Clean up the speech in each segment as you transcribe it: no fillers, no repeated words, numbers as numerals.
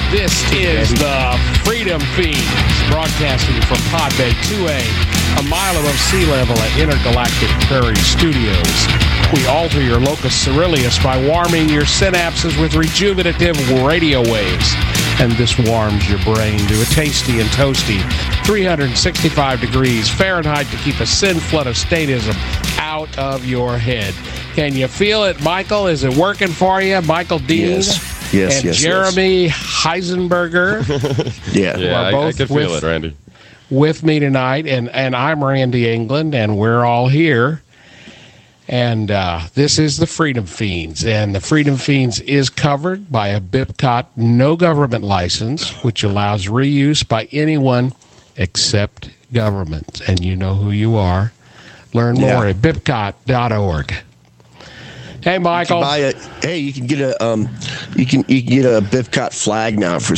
This is the Freedom Fiends, broadcasting from Pod Bay 2A, a mile above sea level at Intergalactic Prairie Studios. We alter your locus ceruleus by warming your synapses with rejuvenative radio waves. And this warms your brain to a tasty and toasty 365 degrees Fahrenheit to keep a sin flood of statism out of your head. Can you feel it, Michael? Is it working for you? Michael Dean yes, and Jeremy Heisenberger. I can feel it, Randy. With me tonight, and I'm Randy England, and we're all here. And this is the Freedom Fiends, and the Freedom Fiends is covered by a BIPCOT no government license, which allows reuse by anyone except government. And you know who you are. Learn more at bipcot.org. Hey, Michael. You can get a BIPCOT flag now for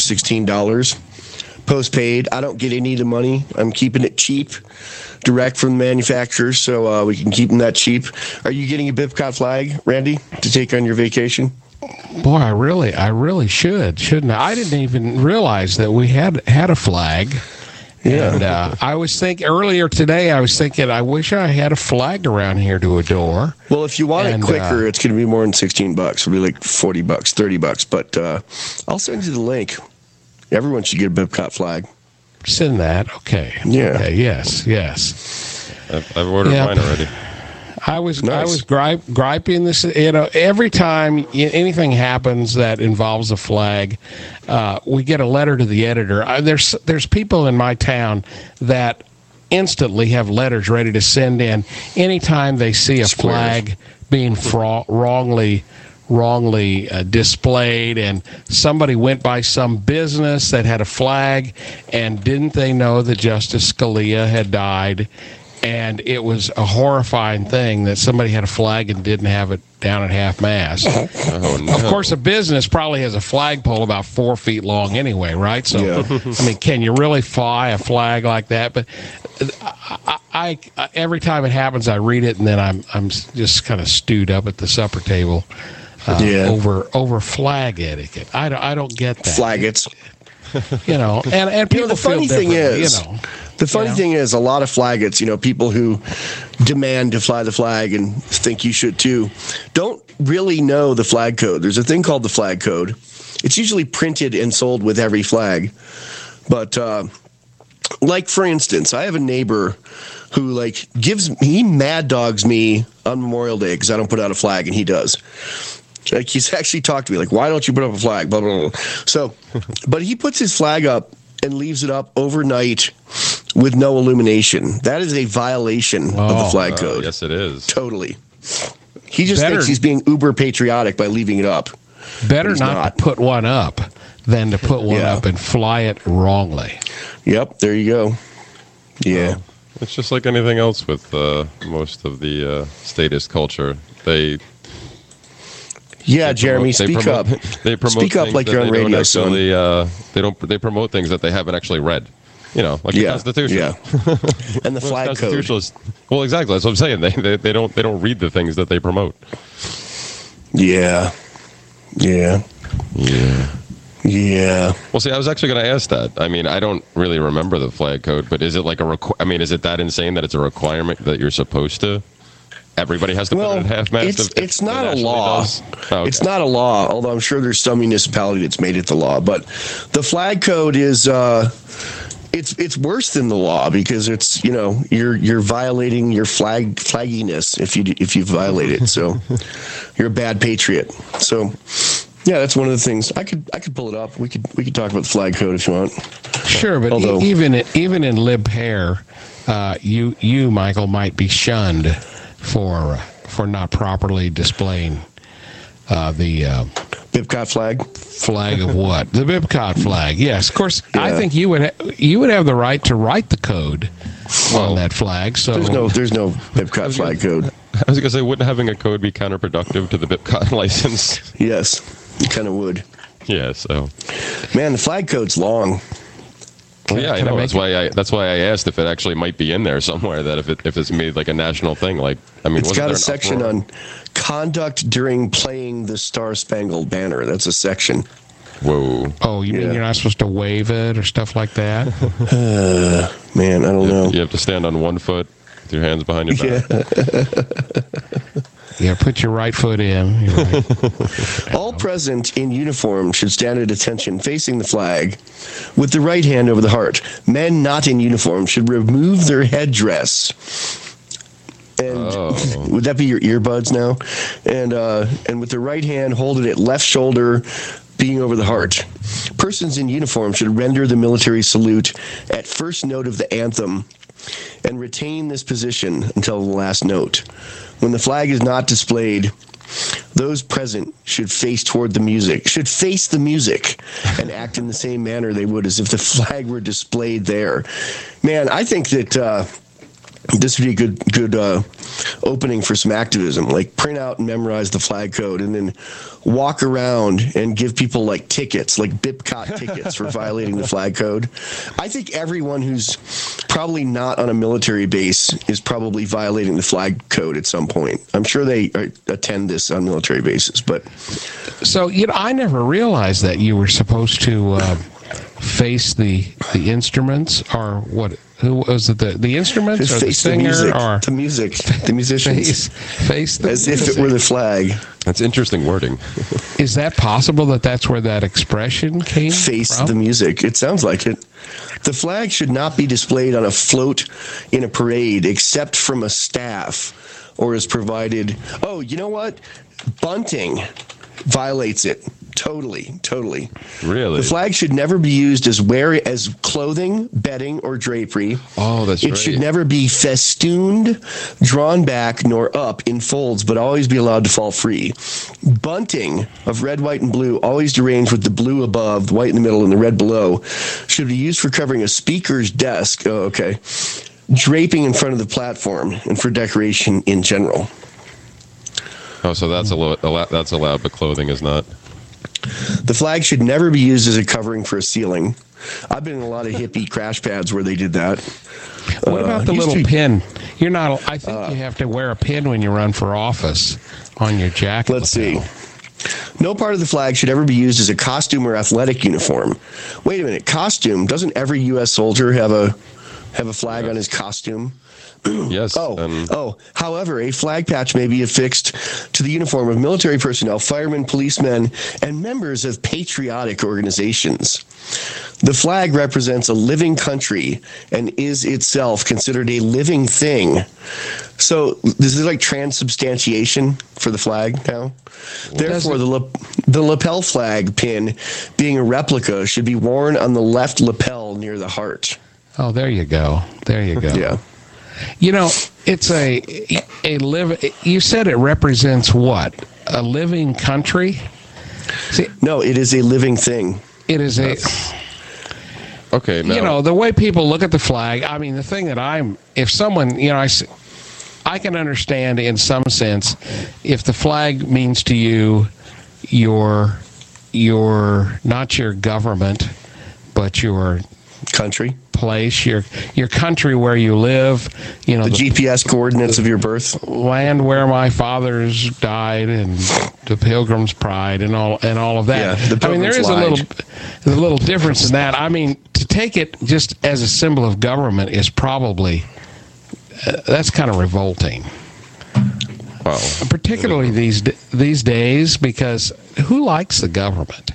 $16, postpaid. I don't get any of the money. I'm keeping it cheap, direct from the manufacturer, so we can keep them that cheap. Are you getting a BIPCOT flag, Randy, to take on your vacation? Boy, I really should, shouldn't I? I didn't even realize that we had a flag. Yeah. And I was thinking earlier today, I wish I had a flag around here to adore. Well, if you want it quicker, it's going to be more than $16. It'll be like $40, $30. But I'll send you the link. Everyone should get a BIPCOT flag. Send that. Okay. Yeah. Okay. Yes. I've ordered mine already. I was griping this. Every time anything happens that involves a flag, we get a letter to the editor. There's people in my town that instantly have letters ready to send in anytime they see a flag being wrongly displayed, and somebody went by some business that had a flag, and didn't they know that Justice Scalia had died? And it was a horrifying thing that somebody had a flag and didn't have it down at half-mast. Oh, no. Of course, a business probably has a flagpole about 4 feet long anyway, right? So, I mean, can you really fly a flag like that? But I every time it happens, I read it, and then I'm just kind of stewed up at the supper table over flag etiquette. I don't get that. Flaggots. And people the funny feel thing is, The thing is, a lot of flaggots, people who demand to fly the flag and think you should too, don't really know the flag code. There's a thing called the flag code. It's usually printed and sold with every flag. But, like, for instance, I have a neighbor who, he mad dogs me on Memorial Day because I don't put out a flag, and he does. Like, he's actually talked to me, why don't you put up a flag? Blah, blah, blah. So, but he puts his flag up and leaves it up overnight with no illumination. That is a violation of the flag code. Yes, it is. Totally. He just thinks he's being uber patriotic by leaving it up. Better not to put one up than to put one up and fly it wrongly. Yep, there you go. Yeah. It's just like anything else with most of the statist culture. Jeremy, speak up. They promote speak up like you're on radio, son. They promote things that they haven't actually read. Like the Constitution. Yeah. And the flag code. Well, exactly. That's what I'm saying. They don't read the things that they promote. Yeah. Well, see, I was actually going to ask that. I mean, I don't really remember the flag code, but is it like is it that insane that it's a requirement that you're supposed to? Everybody has to put it at half-mast? It's not a law. Oh, okay. It's not a law, although I'm sure there's some municipality that's made it the law. But the flag code is it's worse than the law because it's you're violating your flagginess if you violate it. So you're a bad patriot. So yeah, that's one of the things. I could pull it up. We could talk about the flag code if you want. Sure, but even in Lib Hair, you Michael might be shunned for not properly displaying the BIPCOT flag. Flag of what? The BIPCOT flag. Yes, of course. Yeah. I think you would have the right to write the code on that flag. So there's no BIPCOT flag code. I was going to say, wouldn't having a code be counterproductive to the BIPCOT license? Yes, it kind of would. Yeah. So, man, the flag code's long. Well, yeah, I know. That's why I asked if it actually might be in there somewhere. That if it's made like a national thing, it's got a section on conduct during playing the Star Spangled Banner. That's a section. Whoa. Oh, you mean you're not supposed to wave it or stuff like that? Man, I don't know. You have to stand on one foot with your hands behind your back. Yeah, put your right foot in. Right. All present in uniform should stand at attention facing the flag with the right hand over the heart. Men not in uniform should remove their headdress. And would that be your earbuds now? And with the right hand, hold it at left shoulder, being over the heart. Persons in uniform should render the military salute at first note of the anthem and retain this position until the last note. When the flag is not displayed, those present should face toward the music, and act in the same manner they would as if the flag were displayed there. Man, I think that this would be a good opening for some activism. Like, print out and memorize the flag code, and then walk around and give people like tickets, like BIPCOT tickets for violating the flag code. I think everyone who's probably not on a military base is probably violating the flag code at some point. I'm sure they attend this on military bases, but so I never realized that you were supposed to face the instruments, or what? Who was it? The instruments, or the singer, or the musicians? Face the as music. if it were the flag. That's interesting wording. Is that possible that that's where that expression came Face from? the music. It sounds like it. The flag should not be displayed on a float in a parade except from a staff or is provided. Oh, you know what? Bunting violates it. Totally. Really? The flag should never be used as clothing, bedding, or drapery. Oh, that's right. It should never be festooned, drawn back, nor up in folds, but always be allowed to fall free. Bunting of red, white, and blue, always arranged with the blue above, the white in the middle, and the red below, should be used for covering a speaker's desk. Oh, okay. Draping in front of the platform, and for decoration in general. Oh, so that's allowed, but clothing is not. The flag should never be used as a covering for a ceiling. I've been in a lot of hippie crash pads where they did that. What about the little pin? You're not. I think you have to wear a pin when you run for office on your jacket. Let's see. No part of the flag should ever be used as a costume or athletic uniform. Wait a minute. Costume? Doesn't every U.S. soldier have a flag on his costume? Yes. However, a flag patch may be affixed to the uniform of military personnel, firemen, policemen, and members of patriotic organizations. The flag represents a living country and is itself considered a living thing. So this is like transubstantiation for the flag now. Therefore, the lapel flag pin, being a replica, should be worn on the left lapel near the heart. Oh, there you go. Yeah. It's you said it represents what? A living country? See, no, it is a living thing. It is okay. Now, the way people look at the flag. I mean, the thing that if someone, I can understand in some sense if the flag means to you, your not your government, but your country, place, your country where you live, the GPS coordinates of your birth, land where my fathers died, and the Pilgrim's Pride, and all of that. Yeah, I mean, there is a little difference in that. I mean, to take it just as a symbol of government is probably that's kind of revolting. Wow. Particularly these days, because who likes the government?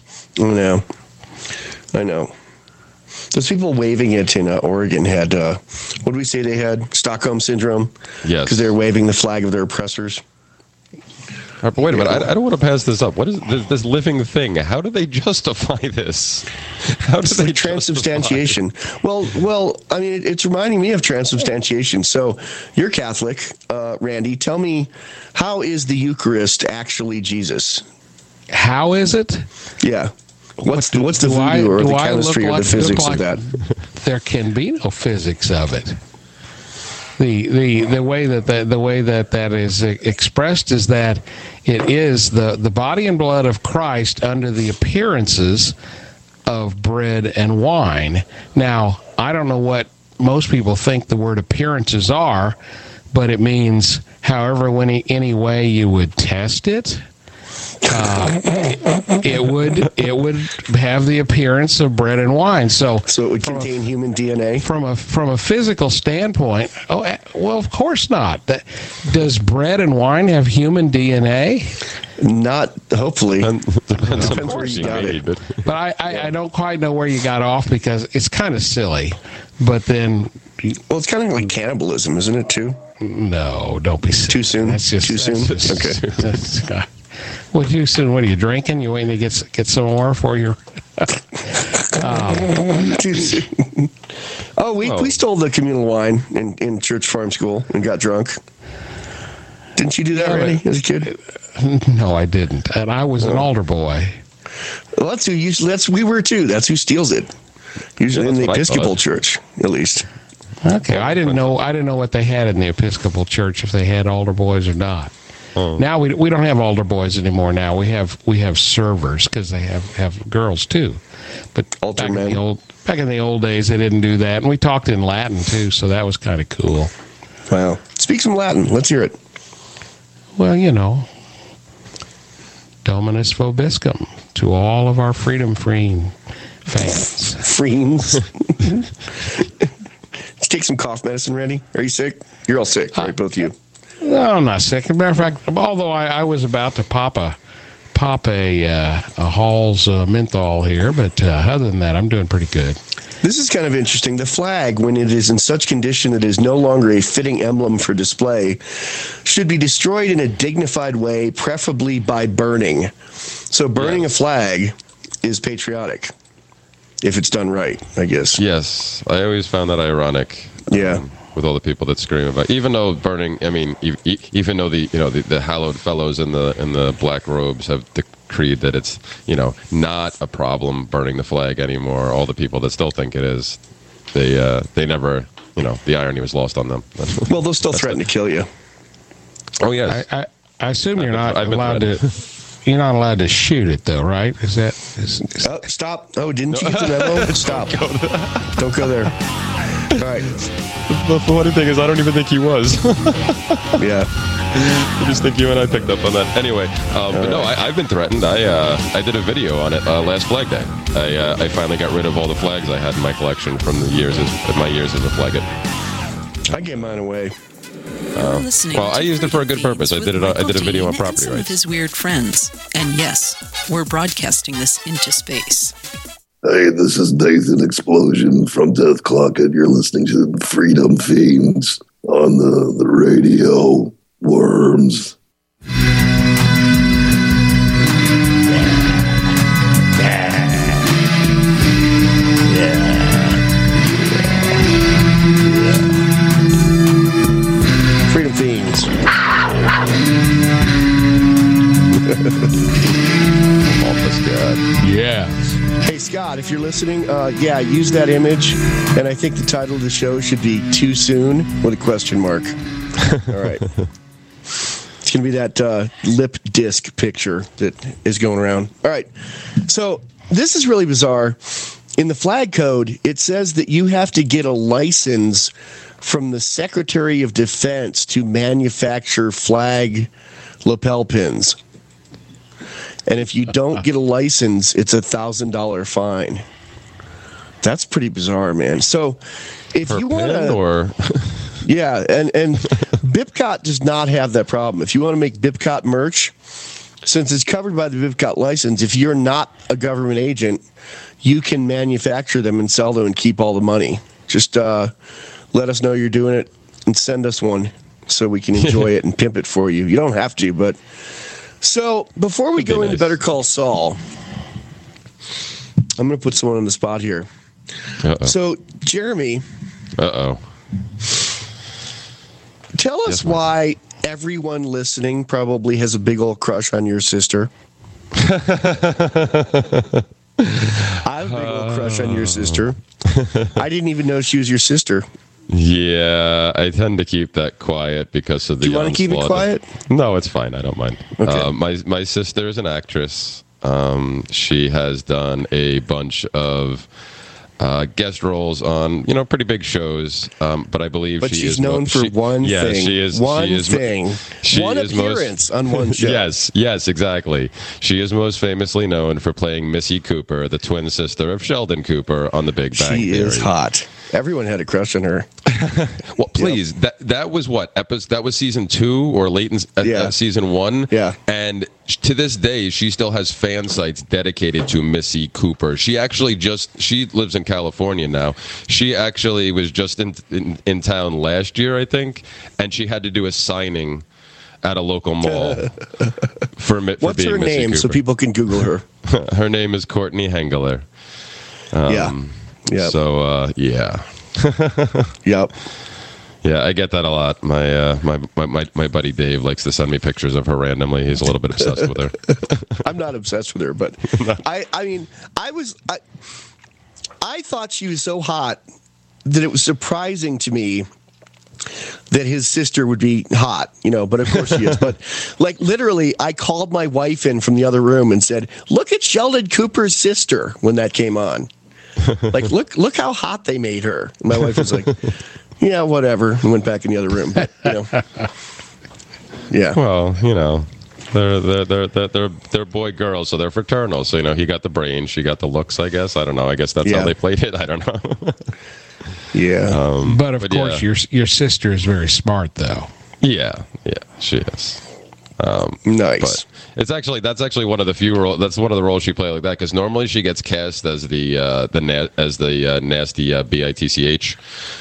I know. Those people waving it in Oregon had, what did we say they had? Stockholm Syndrome? Yes. Because they were waving the flag of their oppressors. But wait a minute, I don't want to pass this up. What is this living thing? How do they justify this? How do they transubstantiation? Well, I mean, it's reminding me of transubstantiation. So you're Catholic, Randy. Tell me, how is the Eucharist actually Jesus? How is it? Yeah. What's the voodoo or the chemistry or the physics of that? There can be no physics of it. The way that is expressed is that it is the body and blood of Christ under the appearances of bread and wine. Now, I don't know what most people think the word appearances are, but it means however any way you would test it. it would have the appearance of bread and wine. So it would contain human DNA? From a physical standpoint, well, of course not. Does bread and wine have human DNA? Not, hopefully. Depends on where you got it. But I don't quite know where you got off, because it's kind of silly. But then... Well, it's kind of like cannibalism, isn't it, too? No, don't be silly. Too soon? That's just, too soon? Okay. Well, too soon. What are you drinking? You waiting to get some more for your... Too soon. Oh, we stole the communal wine in church farm school and got drunk. Didn't you do that already as a kid? No, I didn't. And I was an altar boy. Well, that's who usually. We were too. That's who steals it. Usually in the Episcopal Church, at least. Okay, I didn't know what they had in the Episcopal Church, if they had altar boys or not. Oh. Now we don't have altar boys anymore. Now we have servers, because they have girls too. But back in the old days, they didn't do that, and we talked in Latin too, so that was kind of cool. Wow, speak some Latin. Let's hear it. Well, Dominus Vobiscum to all of our Freedom Fiend fans. Friends. Let's take some cough medicine, Randy. Are you sick? You're all sick, right? Both of you. No, I'm not sick. As a matter of fact, although I was about to pop a Hall's menthol here, but other than that, I'm doing pretty good. This is kind of interesting. The flag, when it is in such condition that it is no longer a fitting emblem for display, should be destroyed in a dignified way, preferably by burning. So burning a flag is patriotic, if it's done right, I guess. Yes, I always found that ironic. Yeah. With all the people that scream about, even though burning, I mean, even though the hallowed fellows in the black robes have decreed that it's not a problem burning the flag anymore, all the people that still think it is, they never, the irony was lost on them. Well, they'll still threaten to kill you. Oh yes. I assume you're not allowed to. You're not allowed to shoot it, though, right? Is that? Stop! Oh, didn't you get the memo? Stop! Don't go there. All right. The funny thing is, I don't even think he was. Yeah. I just think you and I picked up on that. Anyway, but no, I've been threatened. I did a video on it last Flag Day. I finally got rid of all the flags I had in my collection from my years as a flagget. I gave mine away. Well, I used it for a good purpose. I did a video on property rights. With his weird friends, and yes, we're broadcasting this into space. Hey, this is Nathan Explosion from Death Clock, and you're listening to Freedom Fiends on the radio. Worms. Freedom Fiends. Yeah. Hey, Scott, if you're listening, use that image. And I think the title of the show should be Too Soon with a question mark. All right. It's going to be that lip disc picture that is going around. All right. So this is really bizarre. In the flag code, it says that you have to get a license from the Secretary of Defense to manufacture flag lapel pins. And if you don't get a license, it's a $1,000 fine. That's pretty bizarre, man. So if you want to... Yeah, and Bipcot does not have that problem. If you want to make Bipcot merch, since it's covered by the Bipcot license, if you're not a government agent, you can manufacture them and sell them and keep all the money. Just let us know you're doing it and send us one so we can enjoy it and pimp it for you. You don't have to, but... So before we go into Better Call Saul, I'm going to put someone on the spot here. Uh-oh. So, Jeremy... Uh-oh. Tell us why everyone listening probably has a big old crush on your sister. I have a big old crush on your sister. I didn't even know she was your sister. Yeah, I tend to keep that quiet because of the. Do you want to keep it quiet? No, it's fine. I don't mind. Okay. My sister is an actress. She has done a bunch of guest roles on pretty big shows. But I believe she's known for one thing. Yeah, she is one thing. One appearance on one show. Yes, exactly. She is most famously known for playing Missy Cooper, the twin sister of Sheldon Cooper on The Big Bang Theory. She is hot. Everyone had a crush on her. Well, please, that was what episode? That was season 2 or late in season 1. Yeah, and to this day, she still has fan sites dedicated to Missy Cooper. She actually she lives in California now. She actually was just in town last year, I think, and she had to do a signing at a local mall for What's being her Missy name Cooper. so people can Google her? Her name is Courtney Hengeler. Yeah. So yeah. Yep. Yeah, I get that a lot. My buddy Dave likes to send me pictures of her randomly. He's a little bit obsessed with her. I'm not obsessed with her, but I thought she was so hot that it was surprising to me that his sister would be hot, but of course she is. But like literally, I called my wife in from the other room and said, "Look at Sheldon Cooper's sister," when that came on. Like, look how hot they made her. And my wife was like, "Yeah, whatever," and went back in the other room. But, yeah. Well, they're boy girls, so they're fraternal. So he got the brain, she got the looks. I guess I don't know. I guess that's how they played it. I don't know. Yeah. But of course, your sister is very smart, though. Yeah, she is. Nice. But that's actually one of the few roles. That's one of the roles she played like that, because normally she gets cast as the nasty bitch.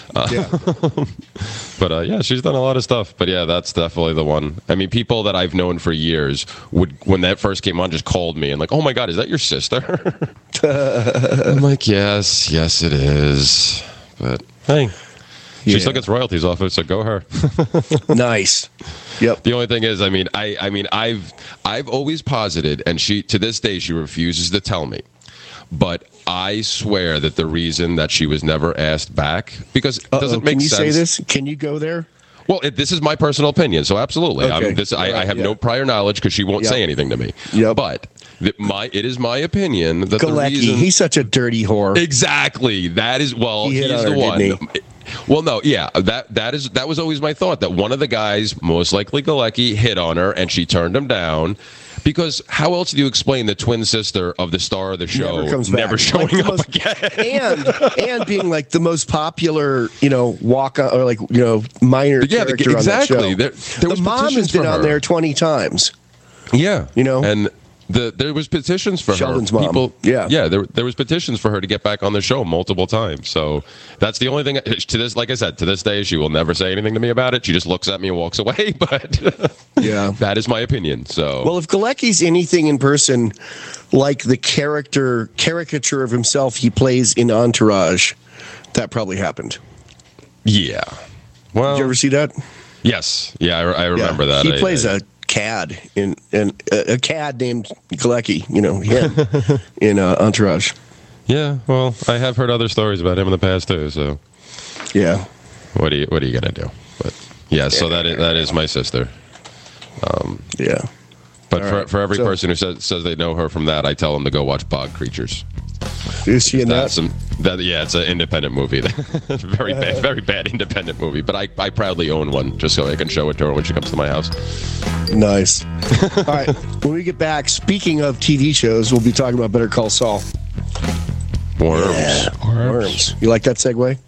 But she's done a lot of stuff. But yeah, that's definitely the one. I mean, people that I've known for years would, when that first came on, just called me and like, "Oh my God, is that your sister?" I'm like, yes, it is. But hey. She still gets royalties off it, so go her. Nice. Yep. The only thing is, I've always posited, and to this day she refuses to tell me, but I swear that the reason that she was never asked back, because it doesn't make sense. Can you say this? Can you go there? Well, this is my personal opinion, so absolutely. Okay. I have no prior knowledge because she won't say anything to me. Yep. But it is my opinion that Galecki, the reason... he's such a dirty whore. Exactly. That is, he's the one. Well, no, yeah, that was always my thought, that one of the guys, most likely Galecki, hit on her and she turned him down. Because how else do you explain the twin sister of the star of the show never showing up again? and being like the most popular, walk on, or like, minor character exactly. on that show. There the mom has been on there 20 times. Yeah. and there was petitions for Sheldon's her. Mom. There was petitions for her to get back on the show multiple times. So that's the only thing. To this, like I said, to this day, she will never say anything to me about it. She just looks at me and walks away. But that is my opinion. So well, if Galecki's anything in person like the caricature of himself he plays in Entourage, that probably happened. Yeah. Well, did you ever see that? Yes. Yeah, I remember that. He plays a cad in a cad named Galecki, him in Entourage. Yeah, well, I have heard other stories about him in the past too. So, yeah, what are you gonna do? But yeah, so that is my sister. But right. for every person who says they know her from that, I tell them to go watch Bog Creatures. Is she in that? Yeah, it's an independent movie. Very bad independent movie. But I proudly own one, just so I can show it to her when she comes to my house. Nice. All right, when we get back, speaking of TV shows, we'll be talking about Better Call Saul. Worms. Yeah, worms. You like that segue?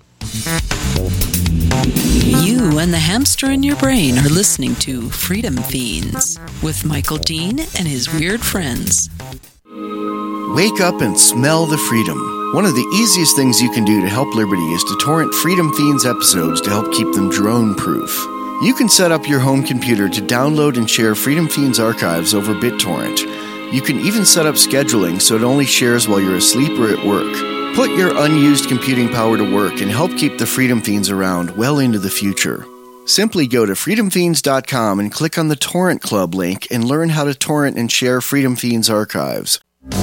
You and the hamster in your brain are listening to Freedom Fiends with Michael Dean and his weird friends. Wake up and smell the freedom. One of the easiest things you can do to help Liberty is to torrent Freedom Fiends episodes to help keep them drone-proof. You can set up your home computer to download and share Freedom Fiends archives over BitTorrent. You can even set up scheduling so it only shares while you're asleep or at work. Put your unused computing power to work and help keep the Freedom Fiends around well into the future. Simply go to freedomfiends.com and click on the Torrent Club link and learn how to torrent and share Freedom Fiends archives.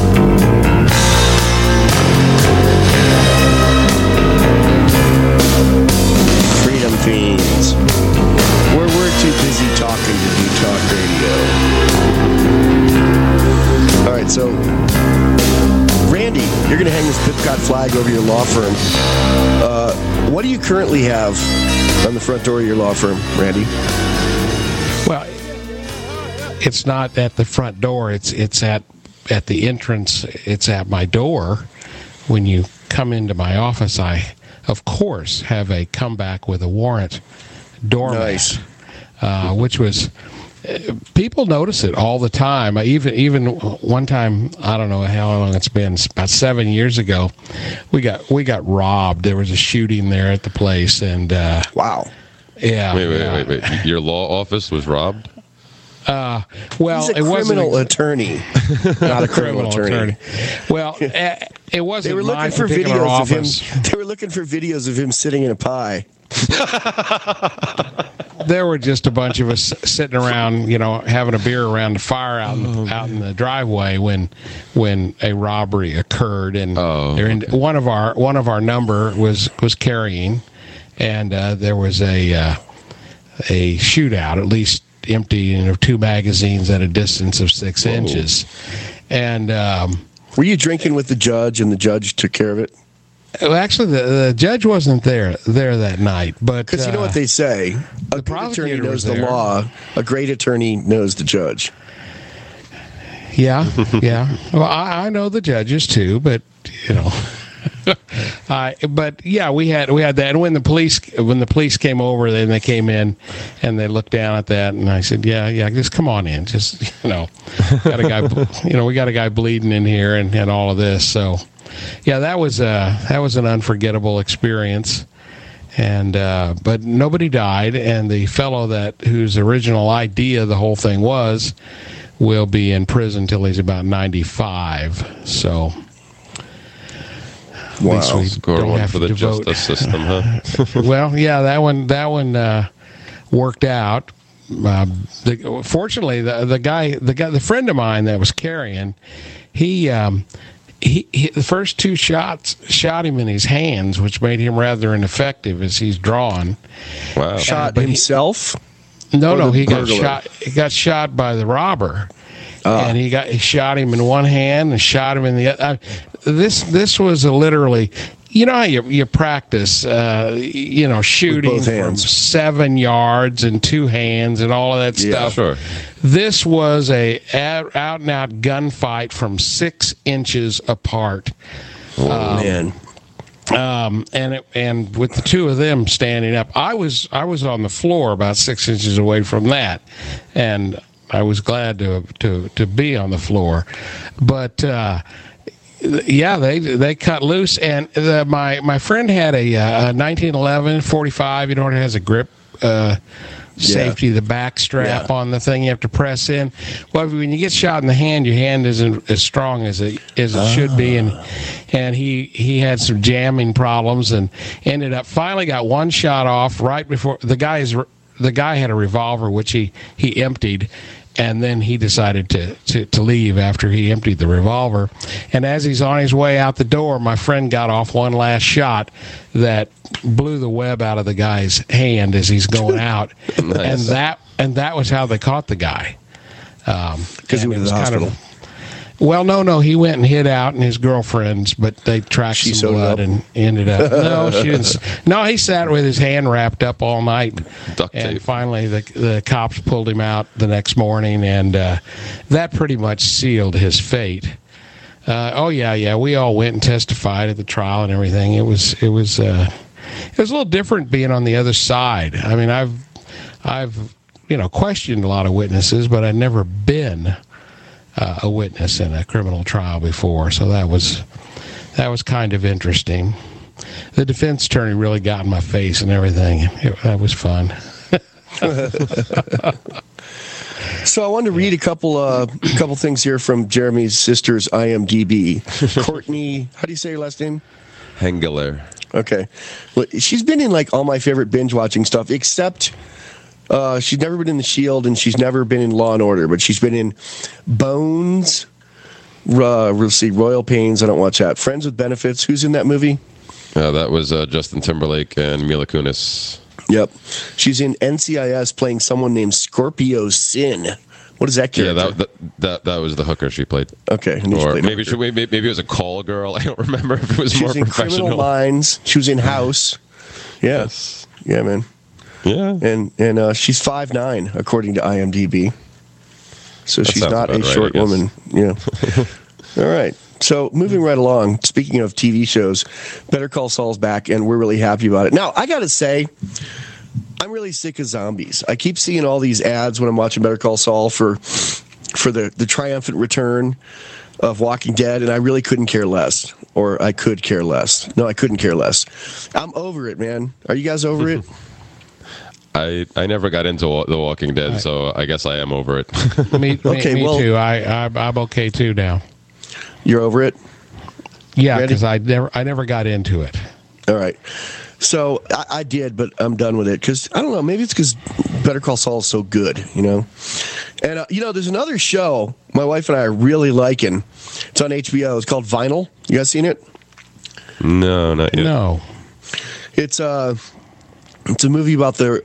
Freedom Fiends, where we're too busy talking to do talk radio. All right, so Randy, you're going to hang this Pipcott flag over your law firm, what do you currently have on the front door of your law firm, Randy? Well, it's not at the front door. It's at the entrance. It's at my door. When you come into my office, I, of course, have a comeback with a warrant doormat, which was... people notice it all the time. Even one time, I don't know how long it's been, about 7 years ago, we got robbed. There was a shooting there at the place, and wow. Yeah. Wait. Your law office was robbed? Well, he's a criminal attorney, not a criminal attorney. Well, it wasn't. They were looking for videos of him. They were looking for videos of him sitting in a pie. There were just a bunch of us sitting around, having a beer around the fire out in the driveway when a robbery occurred, and one of our number was carrying, and there was a shootout, at least emptying of 2 magazines at a distance of 6 inches, and were you drinking with the judge, and the judge took care of it? Well, actually, the judge wasn't there that night, but because you know what they say, a good attorney knows the law, a great attorney knows the judge. Yeah. Well, I know the judges too, but but yeah, we had that. And when the police came over, then they came in and they looked down at that, and I said, yeah, just come on in, just got a guy, we got a guy bleeding in here and all of this, so. Yeah, that was an unforgettable experience, and but nobody died, and the fellow whose original idea of the whole thing will be in prison till he's about 95. So, wow, score one for the justice system, huh? Well, yeah, that one worked out. Fortunately, the friend of mine that was carrying, he the first 2 shots shot him in his hands, which made him rather ineffective as he's drawn. Wow! Shot himself? No, he got shot. He got shot by the robber, and he shot him in one hand and shot him in the other. This was literally. You know how you practice, shooting from 7 yards and 2 hands and all of that stuff. Sure. This was a out-and-out gunfight from 6 inches apart. Oh, man. And with the 2 of them standing up, I was on the floor about 6 inches away from that, and I was glad to be on the floor, but. Yeah, they cut loose, and my friend had a 1911 45. It has a grip safety, the back strap on the thing you have to press in. Well, when you get shot in the hand, your hand isn't as strong as it should be, and he had some jamming problems and ended up finally got one shot off right before the guy had a revolver which he emptied. And then he decided to leave after he emptied the revolver. And as he's on his way out the door, my friend got off one last shot that blew the web out of the guy's hand as he's going out. Nice. And that was how they caught the guy. Because he was in the hospital. Well, no, he went and hid out in his girlfriend's, but they tracked some blood and ended up. No, she didn't. No, he sat with his hand wrapped up all night. Duct tape. And finally, the cops pulled him out the next morning, and that pretty much sealed his fate. We all went and testified at the trial and everything. It was a little different being on the other side. I mean, I've questioned a lot of witnesses, but I've never been a witness in a criminal trial before, so that was kind of interesting. The defense attorney really got in my face and everything. That was fun. So I wanted to read a couple things here from Jeremy's sister's IMDb. Courtney, how do you say your last name? Hengeler. Okay, well, she's been in all my favorite binge watching stuff, except. She's never been in The Shield, and she's never been in Law and Order, but she's been in Bones. We'll see, Royal Pains. I don't watch that. Friends with Benefits. Who's in that movie? That was Justin Timberlake and Mila Kunis. Yep. She's in NCIS playing someone named Scorpio Sin. What is that character? Yeah, that was the hooker she played. Okay. Or maybe it was a call girl. I don't remember if it was more professional. She was in Criminal Minds. She was in House. Yeah. Yes. Yeah, man. Yeah. And she's 5'9", according to IMDb. So she's not a short woman. Yeah. All right. So moving right along, speaking of TV shows, Better Call Saul's back, and we're really happy about it. Now, I got to say, I'm really sick of zombies. I keep seeing all these ads when I'm watching Better Call Saul for the triumphant return of Walking Dead, and I really couldn't care less. Or I could care less. No, I couldn't care less. I'm over it, man. Are you guys over it? I never got into The Walking Dead, so I guess I am over it. Me too. I'm okay too now. You're over it? Yeah, because I never got into it. All right. So I did, but I'm done with it because I don't know. Maybe it's because Better Call Saul is so good, you know. And there's another show my wife and I are really liking. It's on HBO. It's called Vinyl. You guys seen it? No, not yet. No. It's a movie about the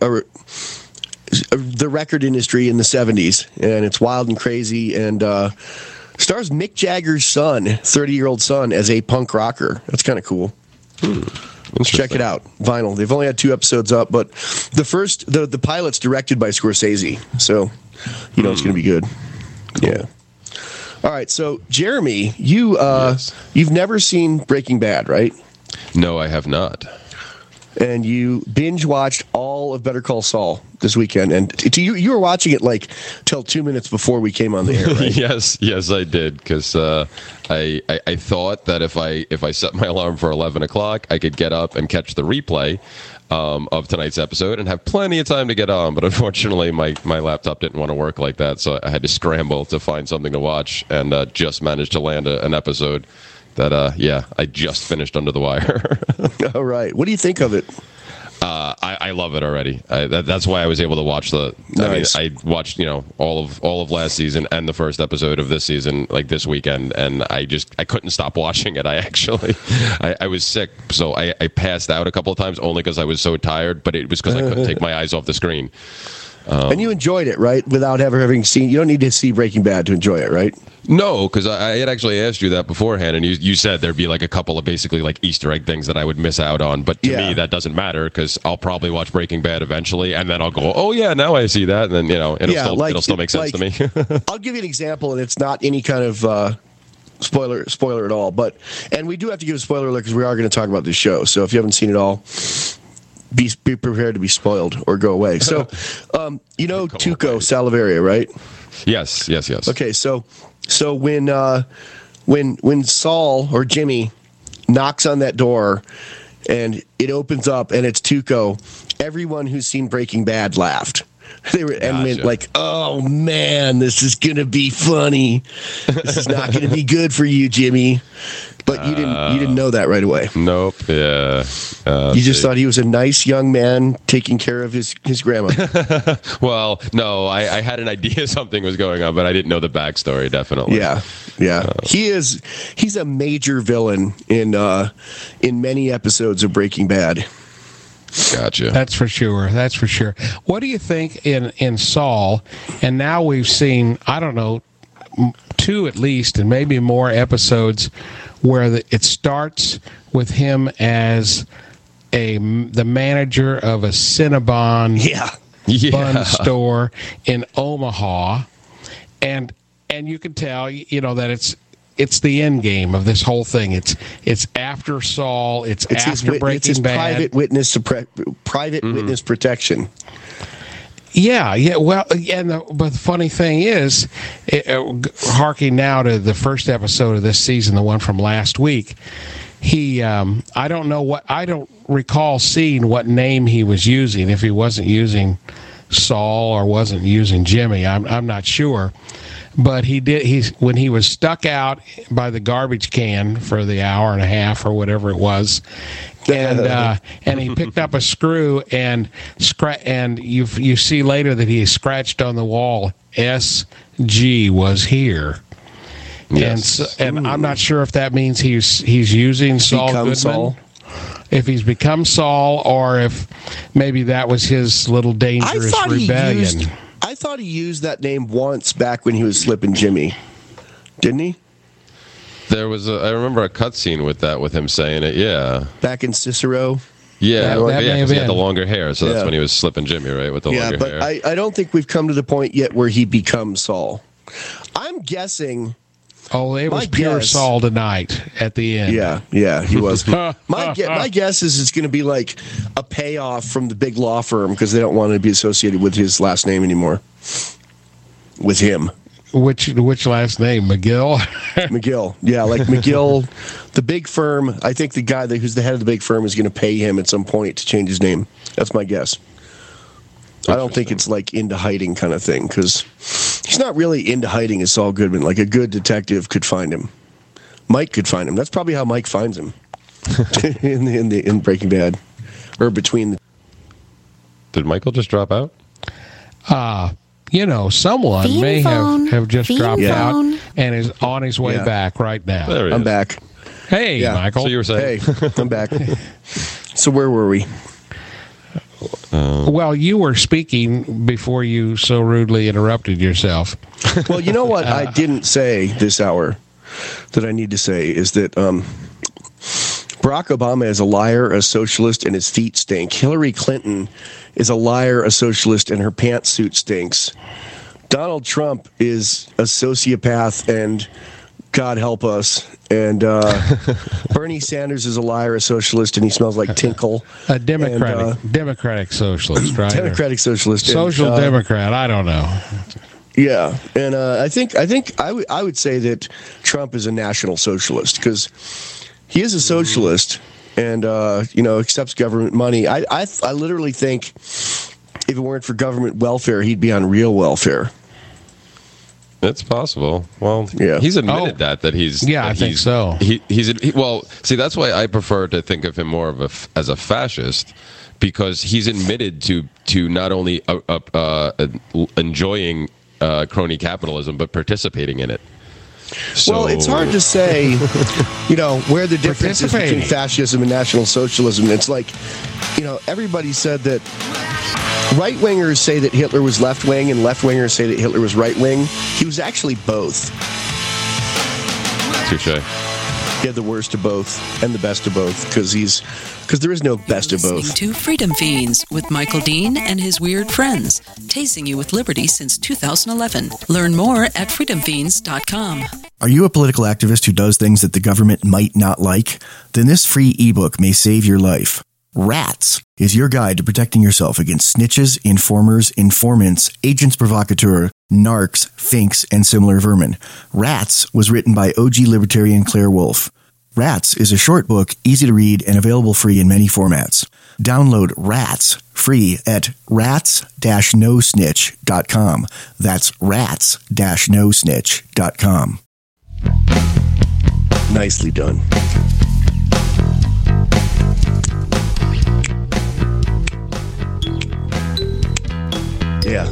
record industry in the 70s, and it's wild and crazy, and stars Mick Jagger's son, 30-year-old son, as a punk rocker. That's kind of cool. Check it out. Vinyl. They've only had 2 episodes up, but the pilot's directed by Scorsese, so it's going to be good. Cool. Yeah. All right, so Jeremy, you've never seen Breaking Bad, right? No, I have not. And you binge watched all of Better Call Saul this weekend, and you were watching it like till 2 minutes before we came on the air, right? yes, I did, because I thought that if I set my alarm for 11 o'clock, I could get up and catch the replay of tonight's episode and have plenty of time to get on. But unfortunately, my laptop didn't want to work like that, so I had to scramble to find something to watch, and just managed to land an episode that I just finished Under the Wire. All right. What do you think of it? I love it already. That's why I was able to watch Nice. I watched all of last season and the first episode of this season like this weekend, and I couldn't stop watching it. I was sick, so I passed out a couple of times only because I was so tired. But it was because I couldn't take my eyes off the screen. And you enjoyed it, right? Without ever having seen. You don't need to see Breaking Bad to enjoy it, right? No, because I had actually asked you that beforehand, and you said there'd be like a couple of basically like Easter egg things that I would miss out on. But to me, that doesn't matter because I'll probably watch Breaking Bad eventually, and then I'll go, oh yeah, now I see that, and then it'll still make sense to me. I'll give you an example, and it's not any kind of spoiler at all. And we do have to give a spoiler alert because we are going to talk about this show. So if you haven't seen it all, be prepared to be spoiled or go away. So, Tuco Salaveria, right? Yes. Okay, so when Saul or Jimmy knocks on that door and it opens up and it's Tuco, everyone who's seen Breaking Bad laughed. They were and went like, "Oh man, this is gonna be funny. This is not gonna be good for you, Jimmy." But you didn't know that right away. Nope. Yeah. You just thought he was a nice young man taking care of his grandma. Well, no, I had an idea something was going on, but I didn't know the backstory. Definitely. Yeah. He's a major villain in many episodes of Breaking Bad. Gotcha. That's for sure. What do you think in Saul? And now we've seen, I don't know, 2 at least, and maybe more episodes where it starts with him as the manager of a Cinnabon bun store in Omaha, and you can tell that it's the end game of this whole thing. It's after Saul. It's after Breaking Bad. Private witness protection. Yeah. Well, but the funny thing is, harking now to the first episode of this season, the one from last week, I don't recall seeing what name he was using. If he wasn't using Saul or wasn't using Jimmy, I'm not sure. But when he was stuck out by the garbage can for the hour and a half or whatever it was, and he picked up a screw and you see later that he scratched on the wall, SG was here. Yes. And I'm not sure if that means he's using Saul Goodman. If he's become Saul, or if maybe that was his little dangerous rebellion. I thought he used that name once back when he was Slippin' Jimmy. Didn't he? There was I remember a cutscene with him saying it, yeah. Back in Cicero. Yeah, because he had the longer hair, so that's when he was Slippin' Jimmy, right, with the longer hair. Yeah, but I don't think we've come to the point yet where he becomes Saul. I'm guessing... Oh, it was pure Saul tonight at the end. Yeah, he was. My guess is it's going to be like a payoff from the big law firm because they don't want to be associated with his last name anymore. With him. Which last name? McGill? McGill. Yeah, like McGill, the big firm. I think the guy who's the head of the big firm is going to pay him at some point to change his name. That's my guess. I don't think it's like into hiding kind of thing because he's not really into hiding as Saul Goodman. Like a good detective could find him. Mike could find him. That's probably how Mike finds him in Breaking Bad or between. Did Michael just drop out? Someone may have just dropped out and is on his way back right now. I'm back. Hey, Michael. So you were saying? Hey, I'm back. So where were we? Well, you were speaking before you so rudely interrupted yourself. Well, you know what I didn't say this hour that I need to say is that Barack Obama is a liar, a socialist, and his feet stink. Hillary Clinton is a liar, a socialist, and her pantsuit stinks. Donald Trump is a sociopath, and God help us. And Bernie Sanders is a liar, a socialist, and he smells like tinkle. A Democratic socialist, right? Democratic socialist. Social Democrat, I don't know. Yeah, and I think I would say that Trump is a national socialist because he is a socialist and accepts government money. I literally think if it weren't for government welfare, he'd be on real welfare. It's possible. Well, he's admitted that he's. Yeah, I think so. See, that's why I prefer to think of him more as a fascist, because he's admitted to not only enjoying crony capitalism but participating in it. So, well, it's hard to say, where the difference is between fascism and National Socialism. It's like, everybody said that right-wingers say that Hitler was left-wing and left-wingers say that Hitler was right-wing. He was actually both. Touché. He had the worst of both and the best of both because there is no best of both. Listening to Freedom Fiends with Michael Dean and his weird friends, tasing you with liberty since 2011. Learn more at freedomfiends.com. Are you a political activist who does things that the government might not like? Then this free ebook may save your life. Rats is your guide to protecting yourself against snitches, informers, informants, agents provocateur, narcs, finks, and similar vermin. Rats was written by OG libertarian Claire Wolfe. Rats is a short book, easy to read, and available free in many formats. Download Rats free at rats-nosnitch.com. That's rats-nosnitch.com. Nicely done. Yeah.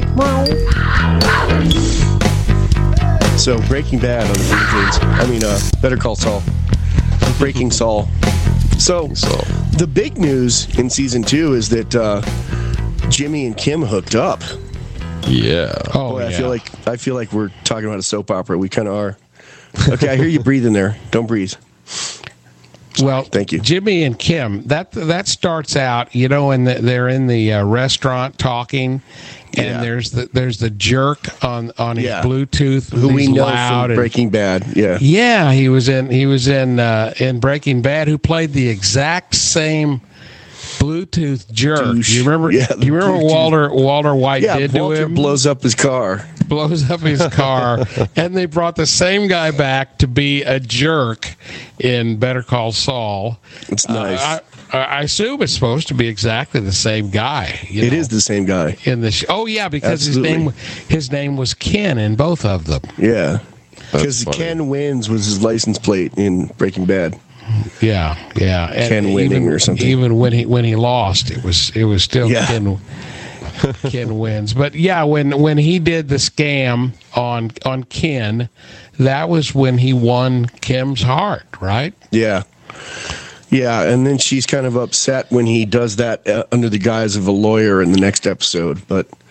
So Breaking Bad on the Philippines. Better Call Saul. Breaking Saul. So the big news in season 2 is that Jimmy and Kim hooked up. Yeah. Oh, boy, yeah. I feel like we're talking about a soap opera. We kind of are. Okay, I hear you breathing there. Don't breathe. Well, thank you. Jimmy and Kim, that starts out, and they're in the restaurant talking, and there's the jerk on his Bluetooth who we know from Breaking Bad. Yeah, he was in Breaking Bad, who played the exact same Bluetooth jerk. Douche. You remember? Yeah, you remember Walter White did Walter to him? blows up his car, and they brought the same guy back to be a jerk in Better Call Saul. It's nice. I assume it's supposed to be exactly the same guy. It is the same guy in the show. Oh yeah, because his name was Ken in both of them. Yeah, because Ken Wins was his license plate in Breaking Bad. Yeah, and Ken winning or something. Even when he lost, it was still Ken wins. But yeah, when he did the scam on Ken, that was when he won Kim's heart, right? Yeah, and then she's kind of upset when he does that under the guise of a lawyer in the next episode. But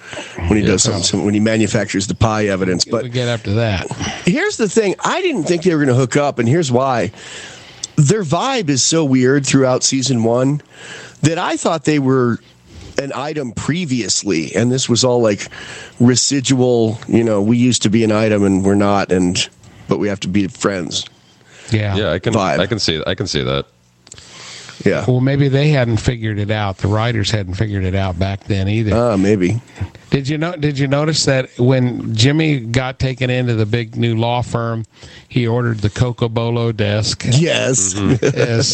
when he does something, when he manufactures the pie evidence. But we get up to that. Here's the thing. I didn't think they were going to hook up, and here's why. Their vibe is so weird throughout season 1 that I thought they were an item previously, and this was all like residual, we used to be an item and we're not, but we have to be friends. Yeah, I can see that. Yeah. Well, maybe they hadn't figured it out. The writers hadn't figured it out back then either. Maybe. Did you notice that when Jimmy got taken into the big new law firm, he ordered the Cocobolo desk? Yes. Yes.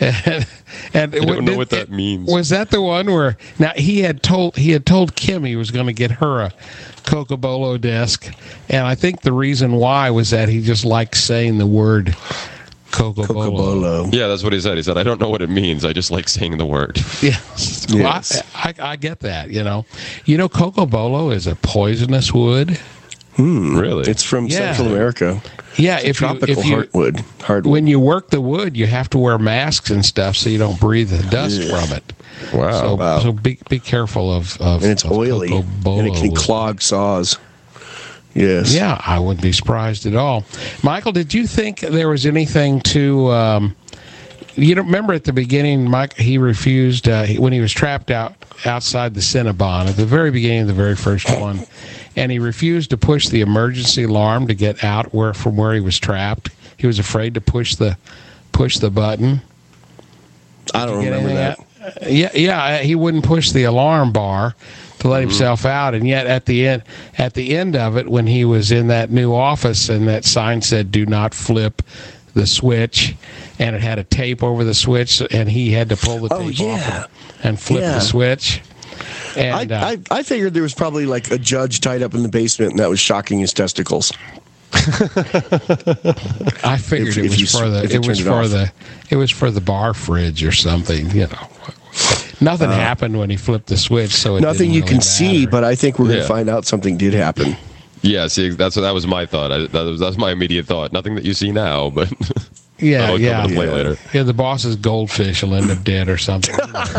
And I don't know what that means. Was that the one where now he had told Kim he was going to get her a Cocobolo desk, and I think the reason why was that he just liked saying the word Cocobolo. Yeah, that's what he said. He said, I don't know what it means. I just like saying the word. Yeah. Yes. Well, I get that, Cocobolo is a poisonous wood. Really? It's from Central America. Yeah, it's tropical hardwood. When you work the wood, you have to wear masks and stuff so you don't breathe the dust from it. Wow. So be careful of and it's oily, and it can clog saws. Yes. Yeah, I wouldn't be surprised at all. Michael, did you think there was anything to... remember at the beginning, Mike, he refused, when he was trapped outside the Cinnabon, at the very beginning of the very first one, and he refused to push the emergency alarm to get out from where he was trapped. He was afraid to push the button. I don't remember that. Yeah, he wouldn't push the alarm bar to let himself out, and yet at the end of it, when he was in that new office and that sign said "Do not flip the switch," and it had a tape over the switch, and he had to pull the tape off and flip the switch. And I figured there was probably like a judge tied up in the basement, and that was shocking his testicles. I figured it was for the bar fridge or something, Nothing happened when he flipped the switch, so nothing you can matter. See, but I think we're going to find out something did happen. Yeah, see, that was my thought. That was my immediate thought. Nothing that you see now, but yeah. Later. Yeah, the boss's goldfish will end up dead or something.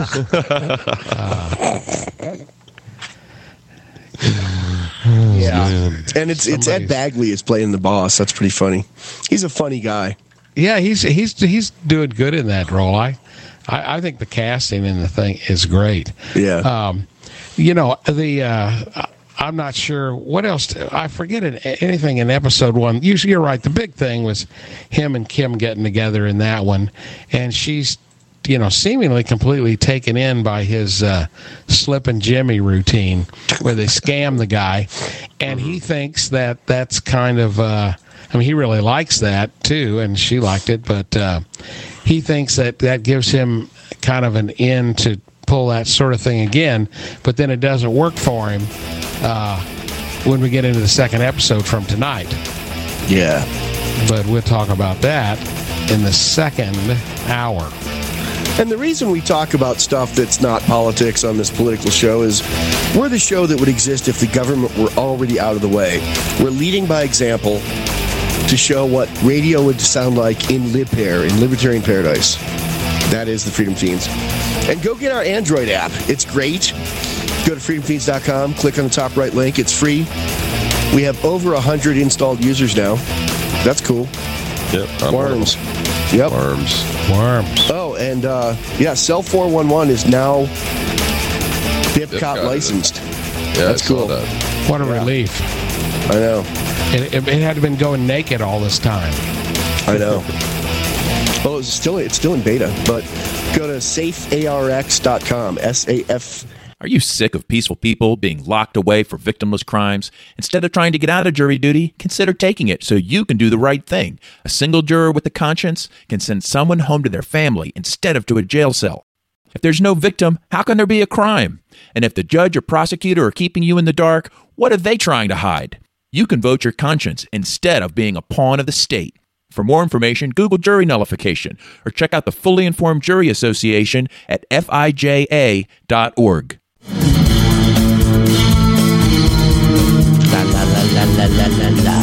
Yeah, and it's Ed Bagley is playing the boss. That's pretty funny. He's a funny guy. Yeah, he's doing good in that role. I think the casting in the thing is great. Yeah. I'm not sure what else. I forget anything in episode 1. You're right. The big thing was him and Kim getting together in that one, and she's seemingly completely taken in by his Slippin' Jimmy routine, where they scam the guy, and he thinks that's kind of. He really likes that too, and she liked it, but he thinks that gives him kind of an in to pull that sort of thing again, but then it doesn't work for him when we get into the second episode from tonight. Yeah. But we'll talk about that in the second hour. And the reason we talk about stuff that's not politics on this political show is we're the show that would exist if the government were already out of the way. We're leading by example to show what radio would sound like in LibPair, in Libertarian Paradise. That is the Freedom Fiends. And go get our Android app. It's great. Go to freedomfiends.com, click on the top right link. It's free. We have over 100 installed users now. That's cool. Yep. Worms. Yep. Worms. Oh, and Cell 411 is now BIPCOT licensed. Yeah, that's cool. What a relief. I know. It had been going naked all this time. I know. Well, it's still in beta, but go to safearx.com. SAF. Are you sick of peaceful people being locked away for victimless crimes? Instead of trying to get out of jury duty, consider taking it so you can do the right thing. A single juror with a conscience can send someone home to their family instead of to a jail cell. If there's no victim, how can there be a crime? And if the judge or prosecutor are keeping you in the dark, what are they trying to hide? You can vote your conscience instead of being a pawn of the state. For more information, Google jury nullification or check out the Fully Informed Jury Association at fija.org. La la la la la la la la.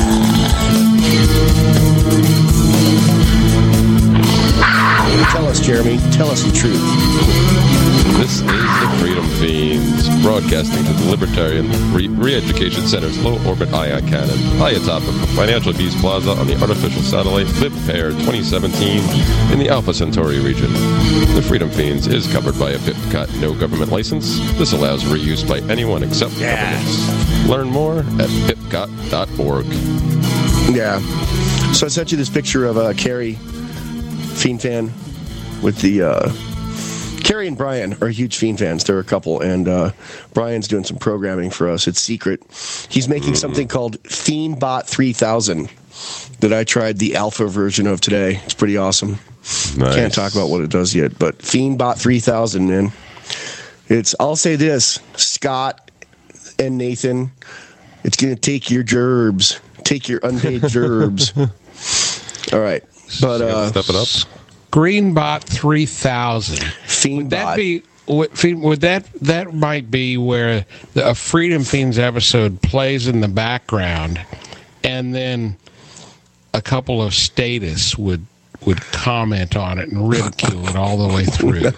Tell us, Jeremy. Tell us the truth. This is the Freedom Fiends, broadcasting to the Libertarian Re-Education Center's low-orbit ion cannon, high atop of the Financial Beast Plaza on the artificial satellite BIPPAIR 2017 in the Alpha Centauri region. The Freedom Fiends is covered by a BIPCOT no government license. This allows reuse by anyone except governments. Learn more at bipcot.org. Yeah. So I sent you this picture of Carrie, Fiend fan, with the... Carrie and Brian are huge Fiend fans. They're a couple, and Brian's doing some programming for us. It's secret. He's making something called FiendBot 3000 that I tried the alpha version of today. It's pretty awesome. Nice. Can't talk about what it does yet, but FiendBot 3000, man. I'll say this, Scott and Nathan, it's going to take your gerbs. Take your unpaid gerbs. All right. But step it up. Greenbot 3000. FiendBot. Would that might be where a Freedom Fiends episode plays in the background, and then a couple of statists would comment on it and ridicule it all the way through.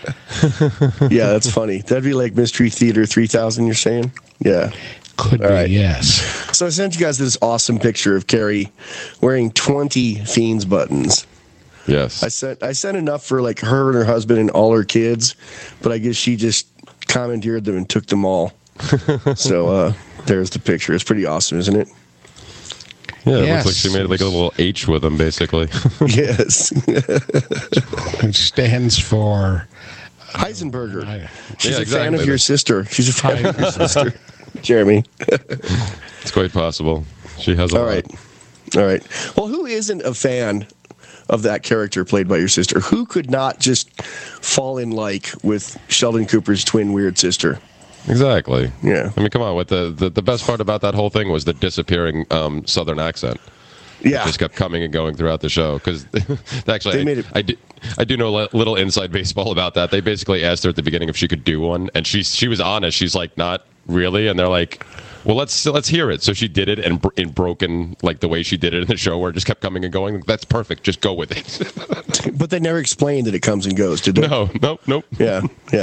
Yeah, that's funny. That'd be like Mystery Theater 3000, you're saying? Yeah. Could be, right. Yes. So I sent you guys this awesome picture of Carrie wearing 20 Fiends buttons. Yes. I sent enough for like her and her husband and all her kids, but I guess she just commandeered them and took them all. So there's the picture. It's pretty awesome, isn't it? Yeah, it looks like she made like a little H with them, basically. Yes. It stands for Heisenberger. She's Yeah, a exactly. fan of your sister. She's a fan of your sister, Jeremy. It's quite possible. She has a All right. Well, who isn't a fan of that character played by your sister? Who could not just fall in like with Sheldon Cooper's twin weird sister? Exactly. Yeah. I mean, come on. What the best part about that whole thing was the disappearing Southern accent. Yeah. It just kept coming and going throughout the show. Because actually, They made it- I do know a little inside baseball about that. They basically asked her at the beginning if she could do one, and she was honest. She's like, not really. And they're like, well, let's hear it. So she did it, and in broken, like the way she did it in the show, where it just kept coming and going. That's perfect. Just go with it. But they never explained that it comes and goes, did they? No, nope. Yeah.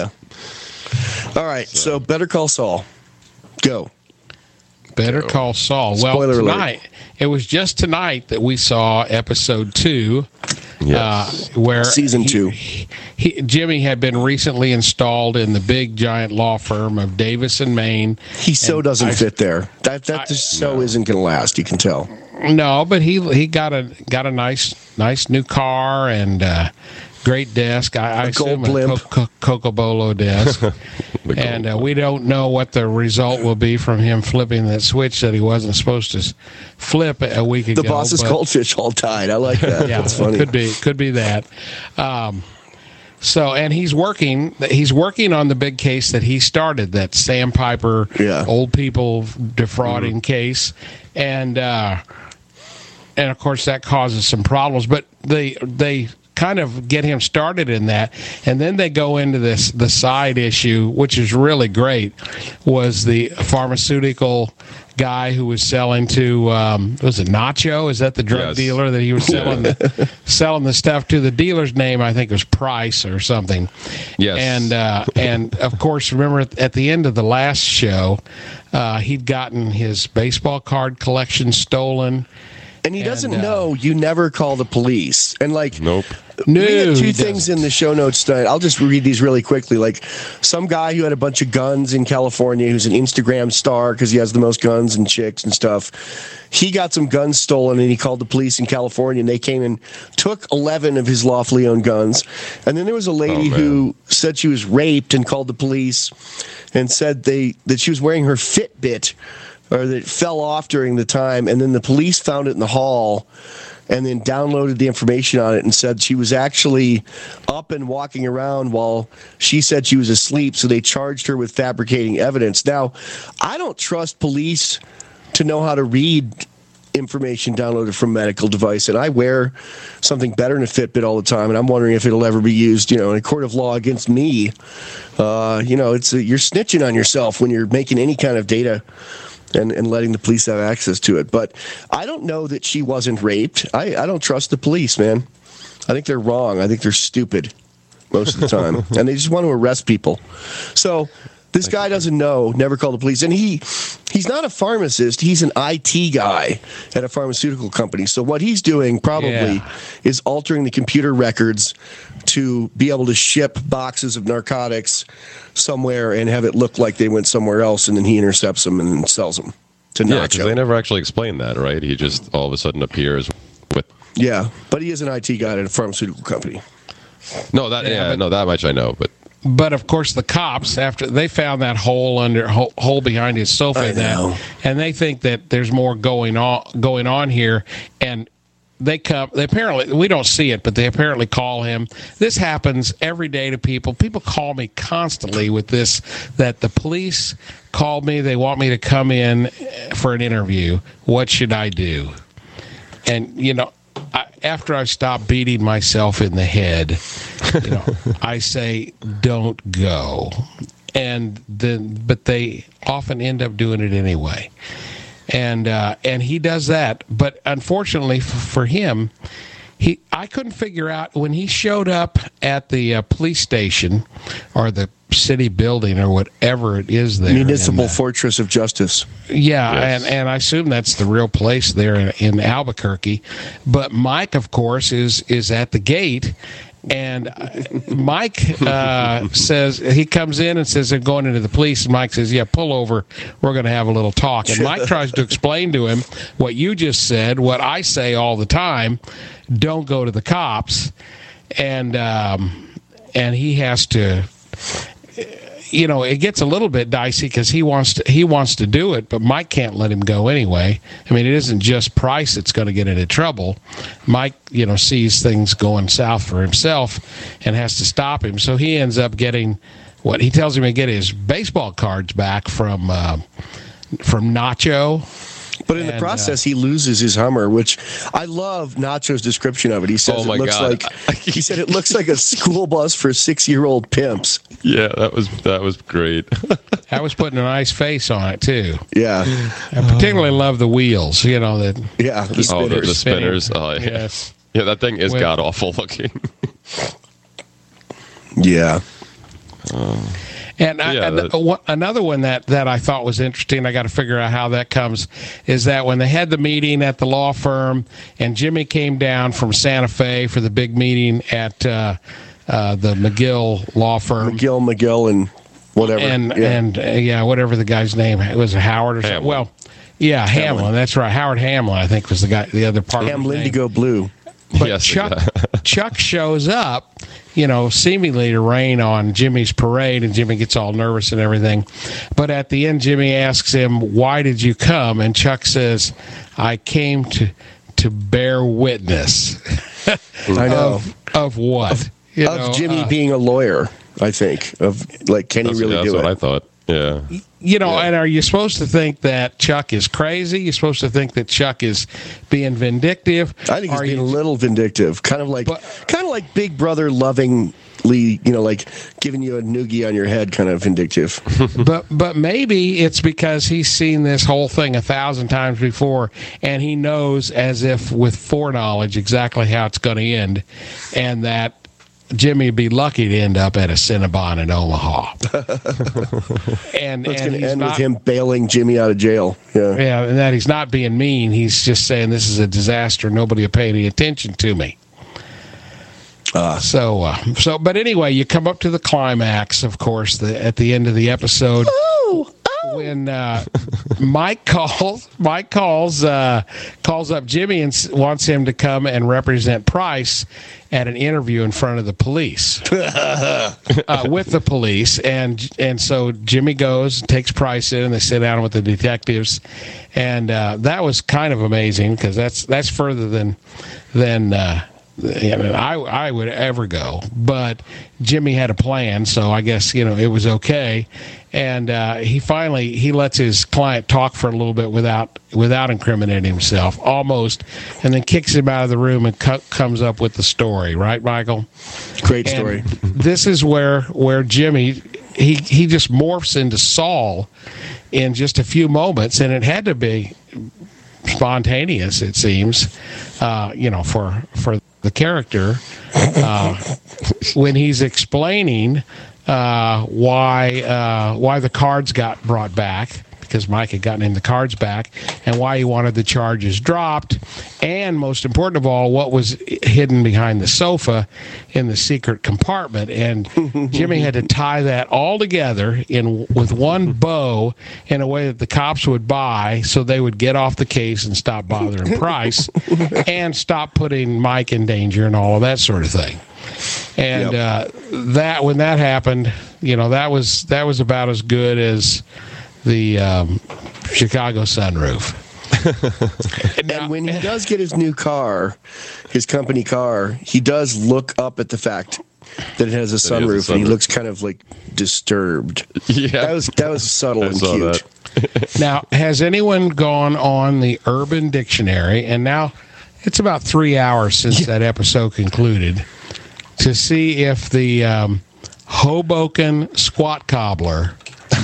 All right, so Better Call Saul. Go. Better Call Saul. Well, Spoiler tonight, it was just tonight that we saw episode 2, where Season 2. Jimmy had been recently installed in the big giant law firm of Davis and Maine. He doesn't fit there. That just isn't going to last. You can tell. No, but he got a nice new car and great desk. I gold assume blimp. a Cocobolo desk. And we don't know what the result will be from him flipping that switch that he wasn't supposed to flip a week ago. The boss's goldfish all died. I like that. Yeah, That's funny. Could be that. So, and he's working on the big case that he started, that Sandpiper old people defrauding case, and of course that causes some problems. But they kind of get him started in that, and then they go into the side issue, which is really great, was the pharmaceutical guy who was selling to was it Nacho? Is that the drug dealer that he was selling selling the stuff to? The dealer's name, I think, was Price or something. Yes. And of course, remember at the end of the last show, he'd gotten his baseball card collection stolen. And he doesn't know you never call the police. And like, nope. We had two things in the show notes tonight. I'll just read these really quickly. Like, some guy who had a bunch of guns in California, who's an Instagram star because he has the most guns and chicks and stuff. He got some guns stolen, and he called the police in California, and they came and took 11 of his lawfully owned guns. And then there was a lady who said she was raped and called the police and said that she was wearing her Fitbit, or that it fell off during the time, and then the police found it in the hall and then downloaded the information on it and said she was actually up and walking around while she said she was asleep, so they charged her with fabricating evidence. Now, I don't trust police to know how to read information downloaded from medical device, and I wear something better than a Fitbit all the time, and I'm wondering if it'll ever be used, in a court of law against me. You're snitching on yourself when you're making any kind of data and letting the police have access to it. But I don't know that she wasn't raped. I don't trust the police, man. I think they're wrong. I think they're stupid. most of the time, and they just want to arrest people. So this guy doesn't know, never called the police. And he's not a pharmacist. He's an IT guy at a pharmaceutical company. So what he's doing probably is altering the computer records to be able to ship boxes of narcotics somewhere and have it look like they went somewhere else, and then he intercepts them and then sells them to Nacho. Yeah, because they never actually explained that, right? He just all of a sudden appears with... Yeah, but he is an IT guy at a pharmaceutical company. No, that much I know, but... But of course, the cops, after they found that hole behind his sofa, and they think that there's more going on here, and they apparently, we don't see it, but they apparently call him. This happens every day to people. People call me constantly with this, that the police called me. They want me to come in for an interview. What should I do? And after I stop beating myself in the head, I say, don't go. But they often end up doing it anyway. And he does that. But unfortunately for him, I couldn't figure out when he showed up at the police station or the city building or whatever it is there. Municipal Fortress of Justice. Yeah, yes. and I assume that's the real place there in Albuquerque. But Mike, of course, is at the gate. And Mike says, he comes in and says they're going into the police. And Mike says, yeah, pull over. We're going to have a little talk. And Mike tries to explain to him what you just said, what I say all the time, don't go to the cops. And he has to, it gets a little bit dicey because he wants to do it, but Mike can't let him go anyway. I mean, it isn't just Price that's going to get into trouble. Mike, sees things going south for himself and has to stop him. So he ends up getting what he tells him to get his baseball cards back from Nacho. But in the process, he loses his Hummer, which I love Nacho's descriction of it. He says he said it looks like a school bus for 6-year-old pimps. Yeah, that was great. I was putting a nice face on it too. Yeah, I particularly love the wheels. The spinners. Oh, the spinners. Oh, yeah. Yes. Yeah, that thing is god awful looking. Yeah. And another one that I thought was interesting, I got to figure out how that comes, is that when they had the meeting at the law firm and Jimmy came down from Santa Fe for the big meeting at the McGill law firm. McGill and whatever. And whatever the guy's name. It was Howard or something. Well, yeah, Hamlin. That's right. Howard Hamlin, I think, was the other part of the name. Indigo Blue. But yes, Chuck shows up, seemingly to rain on Jimmy's parade, and Jimmy gets all nervous and everything. But at the end, Jimmy asks him, "Why did you come?" And Chuck says, "I came to bear witness." I know. Of what? Of Jimmy being a lawyer, I think. Can he really do it? That's what I thought. Yeah. And are you supposed to think that Chuck is crazy? You're supposed to think that Chuck is being vindictive? I think he's being a little vindictive, kind of like Big Brother lovingly, like giving you a noogie on your head, kind of vindictive. but maybe it's because he's seen this whole thing 1,000 times before, and he knows, as if with foreknowledge, exactly how it's going to end, and that Jimmy would be lucky to end up at a Cinnabon in Omaha. and it's going to end with him bailing Jimmy out of jail. Yeah, and that he's not being mean. He's just saying, this is a disaster. Nobody will pay any attention to me. But anyway, you come up to the climax, of course, at the end of the episode. When Mike calls up Jimmy and wants him to come and represent Price at an interview in front of the police, with the police, and so Jimmy goes, takes Price in, and they sit down with the detectives, and that was kind of amazing because that's further than I would ever go, but Jimmy had a plan, so I guess it was okay. And he lets his client talk for a little bit without incriminating himself, almost, and then kicks him out of the room and comes up with the story. Right, Michael? Great story. And this is where Jimmy he just morphs into Saul in just a few moments, and it had to be spontaneous, it seems, for the character, when he's explaining why the cards got brought back, because Mike had gotten him the cards back, and why he wanted the charges dropped, and most important of all, what was hidden behind the sofa in the secret compartment. And Jimmy had to tie that all together with one bow in a way that the cops would buy, so they would get off the case and stop bothering Price and stop putting Mike in danger and all of that sort of thing. And that when that happened, that was about as good as the Chicago sunroof. And when he does get his new car, his company car, he does look up at the fact that it has a sunroof, and he looks kind of like disturbed. Yeah, that was subtle and cute. Now, has anyone gone on the Urban Dictionary, and now it's about 3 hours since that episode concluded, to see if the Hoboken squat cobbler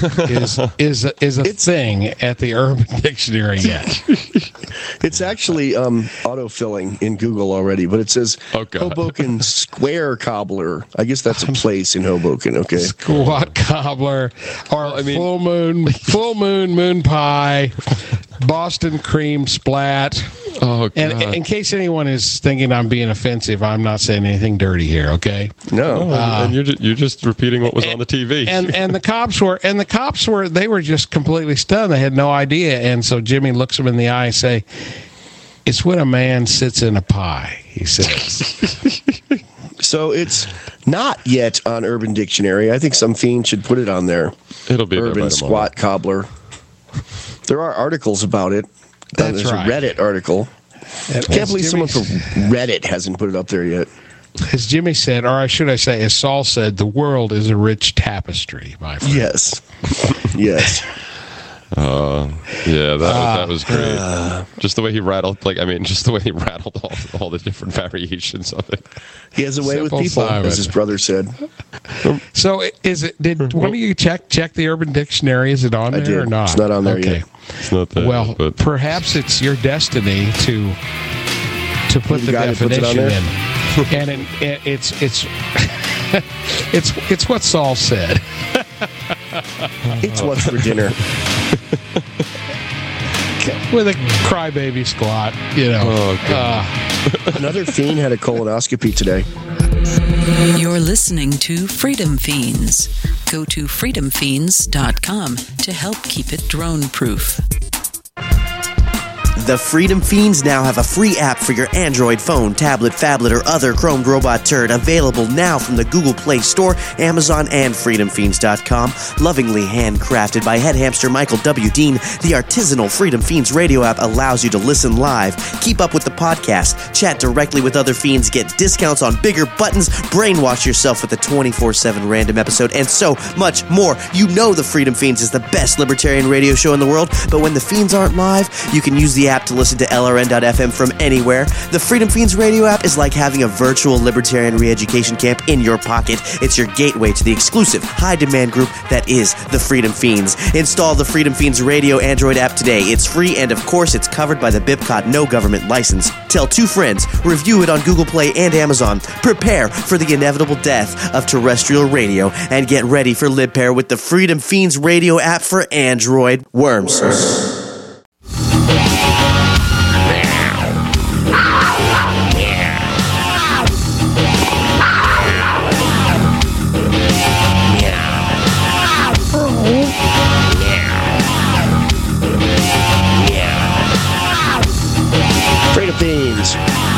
is a thing at the Urban Dictionary yet? It's actually autofilling in Google already, but it says Hoboken Square Cobbler. I guess that's a place in Hoboken. Okay, squat cobbler, or full moon pie, Boston cream splat. Oh, God. And in case anyone is thinking I'm being offensive, I'm not saying anything dirty here. Okay? No, and you're just repeating what was on the TV. And the cops were they were just completely stunned. They had no idea. And so Jimmy looks them in the eye and say, "It's when a man sits in a pie," he says. So it's not yet on Urban Dictionary. I think some fiend should put it on there. It'll be Urban squat cobbler. There are articles about it. That's there's right. a Reddit article. I can't believe someone from Reddit hasn't put it up there yet. As Jimmy said, or should I say, as Saul said, the world is a rich tapestry, my friend. Yes. Yes. Yeah, that was great. Just the way he rattled, just the way he rattled all the different variations of it. He has a way with people, as his brother said. So, did one of you check the Urban Dictionary? Is it on there or not? It's not on there yet. It's not there. Well, perhaps it's your destiny to put the definition in. And it's what Saul said. It's what's for dinner. With a crybaby squat, Another fiend had a colonoscopy today. You're listening to Freedom Fiends. Go to freedomfiends.com to help keep it drone-proof. The Freedom Fiends now have a free app for your Android phone, tablet, phablet, or other Chromed robot turd, available now from the Google Play Store, Amazon, and freedomfiends.com. Lovingly handcrafted by head hamster Michael W. Dean, the artisanal Freedom Fiends radio app allows you to listen live, keep up with the podcast, chat directly with other fiends, get discounts on bigger buttons, brainwash yourself with a 24/7 random episode, and so much more. You know the Freedom Fiends is the best libertarian radio show in the world, but when the fiends aren't live, you can use the app to listen to LRN.FM from anywhere. The Freedom Fiends radio app is like having a virtual libertarian re-education camp in your pocket. It's your gateway to the exclusive high-demand group that is the Freedom Fiends. Install the Freedom Fiends radio Android app today. It's free, and of course, it's covered by the BIPCOT no government license. Tell 2 friends. Review it on Google Play and Amazon. Prepare for the inevitable death of terrestrial radio, and get ready for LibPair with the Freedom Fiends radio app for Android. Worms. Freedom Fiends.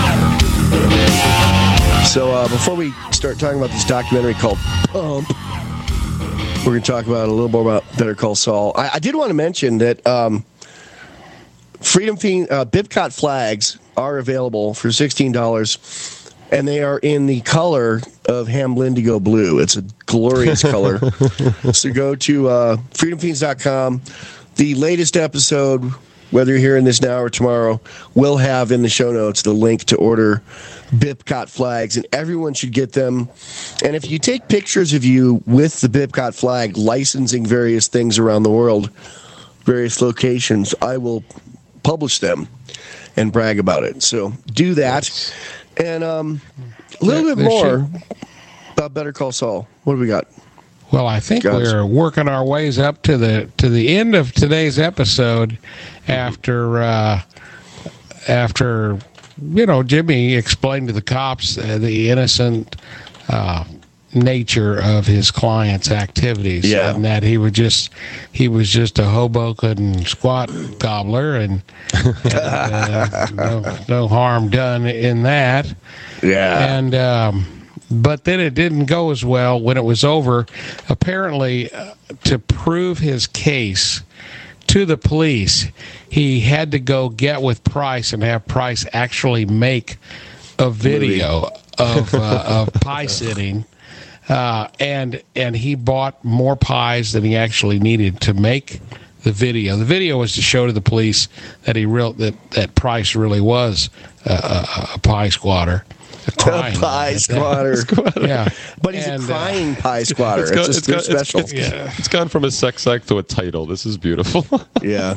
So before we start talking about this documentary called Pump, we're going to talk about a little more about Better Call Saul. I did want to mention that Freedom Fiend BIPCOT flags are available for $16, and they are in the color of Hamlindigo blue. It's a glorious color. So go to freedomfiends.com. The latest episode, whether you're hearing this now or tomorrow, will have in the show notes the link to order BIPCOT flags, and everyone should get them. And if you take pictures of you with the BIPCOT flag licensing various things around the world, various locations, I will publish them and brag about it. So do that. And a little bit more about Better Call Saul. What do we got? Well, I think we're working our ways up to the end of today's episode after Jimmy explained to the cops the innocent nature of his client's activities, and that he was just a Hoboken squat gobbler, and no harm done in that. Yeah, and but then it didn't go as well when it was over. Apparently, to prove his case to the police, he had to go get with Price and have Price actually make a video of pie sitting. And he bought more pies than he actually needed to make the video. The video was to show to the police that that Price really was a pie squatter. A pie squatter. Yeah. But he's a crying pie squatter. It's special. It's gone from a sex act to a title. This is beautiful. Yeah.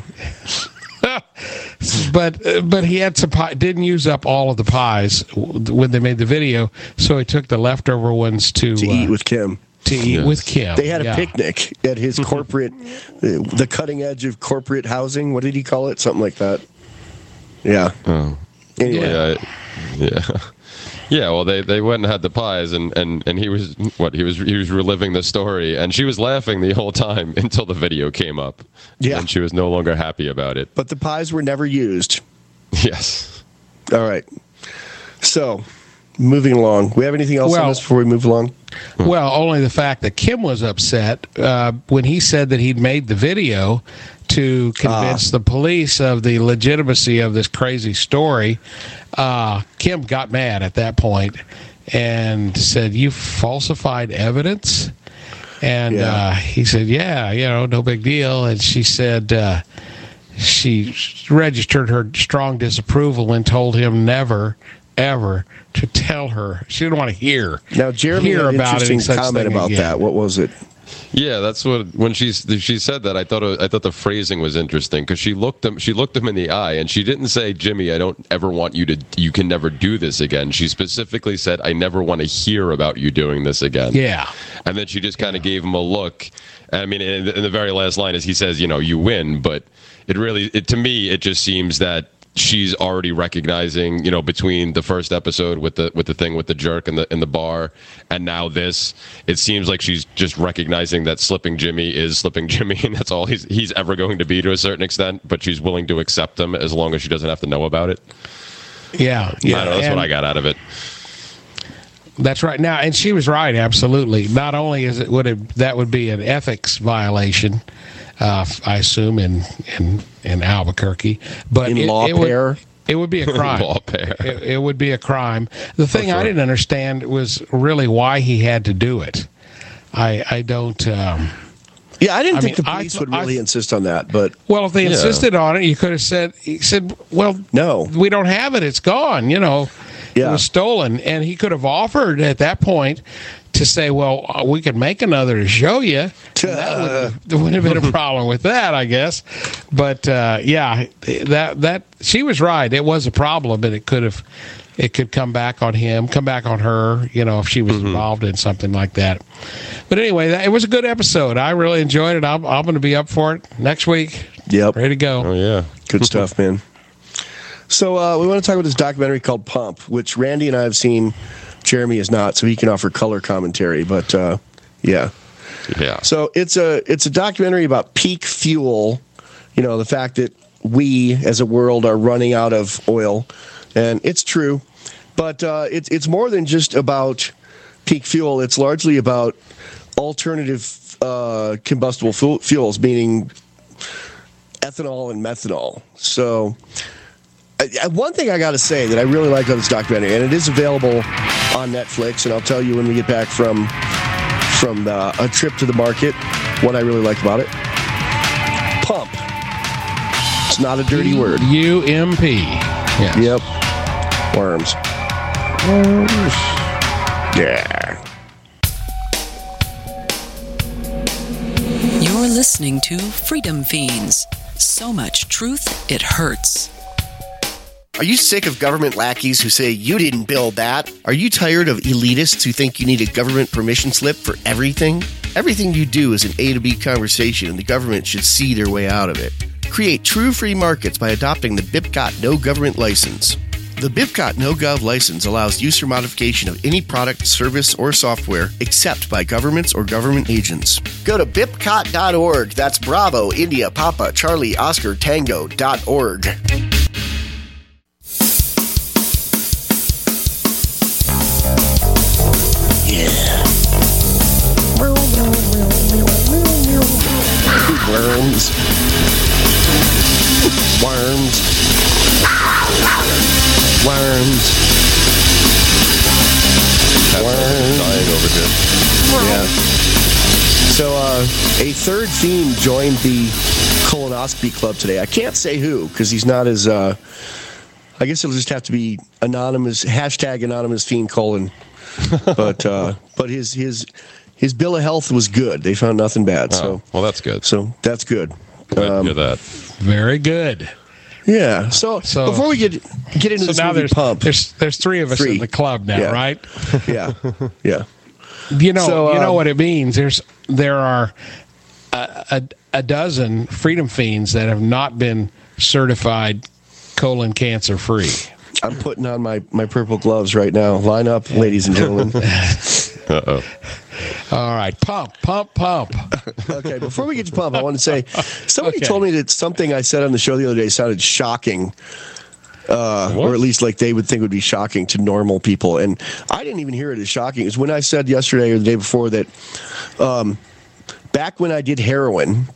But he had some pie, didn't use up all of the pies when they made the video, so he took the leftover ones to eat with Kim. With Kim. They had a picnic at his corporate, the cutting edge of corporate housing. What did he call it? Something like that. Yeah. Oh. Anyway. Yeah. Yeah, well, they went and had the pies, and he was reliving the story, and she was laughing the whole time until the video came up. Yeah, and she was no longer happy about it. But the pies were never used. Yes. All right. So, moving along. We have anything else on this before we move along? Well, only the fact that Kim was upset when he said that he'd made the video to convince the police of the legitimacy of this crazy story. Kim got mad at that point and said, "You falsified evidence?" And he said, "Yeah, no big deal." And she said she registered her strong disapproval and told him never, ever to tell her. She didn't want to hear. Now, Jeremy had an interesting comment about that. What was it? Yeah, that's what when she said that. I thought the phrasing was interesting because she looked him in the eye and she didn't say, "Jimmy, I don't ever want you can never do this again." She specifically said, "I never want to hear about you doing this again." Yeah, and then she just kind of gave him a look. I mean, in the very last line, as he says, "You win," but to me, it just seems that she's already recognizing, between the first episode with the thing with the jerk in the bar and now this, it seems like she's just recognizing that slipping Jimmy is slipping Jimmy, and that's all he's ever going to be to a certain extent, but she's willing to accept him as long as she doesn't have to know about it. Yeah. I don't know, that's what I got out of it. That's right. Now, and she was right, absolutely. Not only that would be an ethics violation, I assume in Albuquerque, but it would be a crime. It would be a crime. The thing I didn't understand was really why he had to do it. I don't. I didn't think the police would really insist on that, but if they insisted on it, you could have said, "Well, no, we don't have it. It's gone." It was stolen, and he could have offered at that point to say, "Well, we could make another to show you." There wouldn't have been a problem with that, I guess. But that she was right. It was a problem, and it could come back on him, come back on her. If she was involved in something like that. But anyway, it was a good episode. I really enjoyed it. I'm going to be up for it next week. Yep, ready to go. Oh yeah, good stuff, man. So we want to talk about this documentary called Pump, which Randy and I have seen. Jeremy is not, so he can offer color commentary. But yeah. So it's a documentary about peak fuel. The fact that we as a world are running out of oil, and it's true. But it's more than just about peak fuel. It's largely about alternative combustible fuels, meaning ethanol and methanol. So. One thing I got to say that I really like about this documentary, and it is available on Netflix, and I'll tell you when we get back from a trip to the market, what I really like about it. Pump. It's not a dirty word. UMP. Yes. Yep. Worms. Yeah. You're listening to Freedom Fiends. So much truth, it hurts. Are you sick of government lackeys who say you didn't build that? Are you tired of elitists who think you need a government permission slip for everything? Everything you do is an A to B conversation, and the government should see their way out of it. Create true free markets by adopting the BIPCOT No Government License. The BIPCOT No Gov license allows use or modification of any product, service, or software except by governments or government agents. Go to BIPCOT.org. That's Bravo, India, Papa, Charlie, Oscar, Tango.org. Worms. Dying over here. Yeah. So, a third fiend joined the colonoscopy club today. I can't say who, because he's not as, I guess it'll just have to be anonymous, #anonymous fiend colon. But his bill of health was good. They found nothing bad. So, well, that's good. So that's good. Glad to hear that. Very good. Yeah. So before we get into this now movie Pump, there's three of us in the club now, right? Yeah. Yeah. You know what it means. There are a dozen Freedom Fiends that have not been certified colon cancer free. I'm putting on my purple gloves right now. Line up, ladies and gentlemen. Uh-oh. All right, pump. Okay, before we get to pump, I want to say somebody told me that something I said on the show the other day sounded shocking, or at least like they would think would be shocking to normal people, and I didn't even hear it as shocking. It's when I said yesterday or the day before that back when I did heroin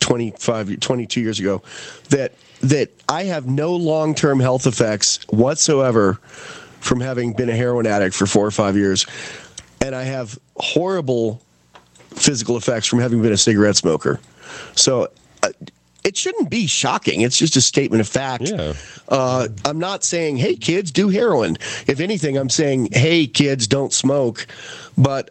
22 years ago, that I have no long-term health effects whatsoever from having been a heroin addict for 4 or 5 years. And I have horrible physical effects from having been a cigarette smoker. So it shouldn't be shocking. It's just a statement of fact. Yeah. I'm not saying, hey, kids, do heroin. If anything, I'm saying, hey, kids, don't smoke. But,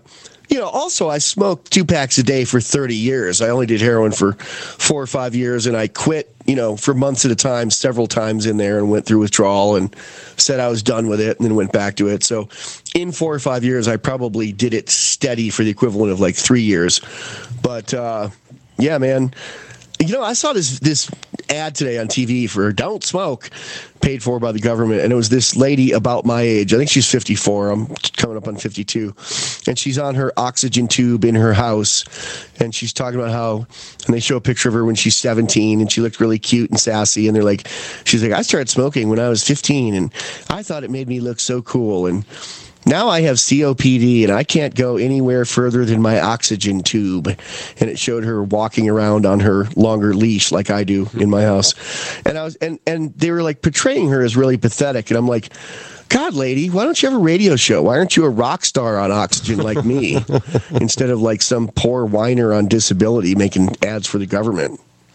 also I smoked 2 packs a day for 30 years. I only did heroin for 4 or 5 years, and I quit, for months at a time, several times in there, and went through withdrawal and said I was done with it and then went back to it. So in 4 or 5 years, I probably did it steady for the equivalent of like 3 years. But, yeah, man. I saw this ad today on TV for Don't Smoke, paid for by the government, and it was this lady about my age. I think she's 54. I'm coming up on 52. And she's on her oxygen tube in her house, and she's talking about how, and they show a picture of her when she's 17, and she looked really cute and sassy, and she's like, I started smoking when I was 15, and I thought it made me look so cool, and now I have COPD and I can't go anywhere further than my oxygen tube. And it showed her walking around on her longer leash like I do in my house. And I was and they were like portraying her as really pathetic. And I'm like, God, lady, why don't you have a radio show? Why aren't you a rock star on oxygen like me instead of like some poor whiner on disability making ads for the government?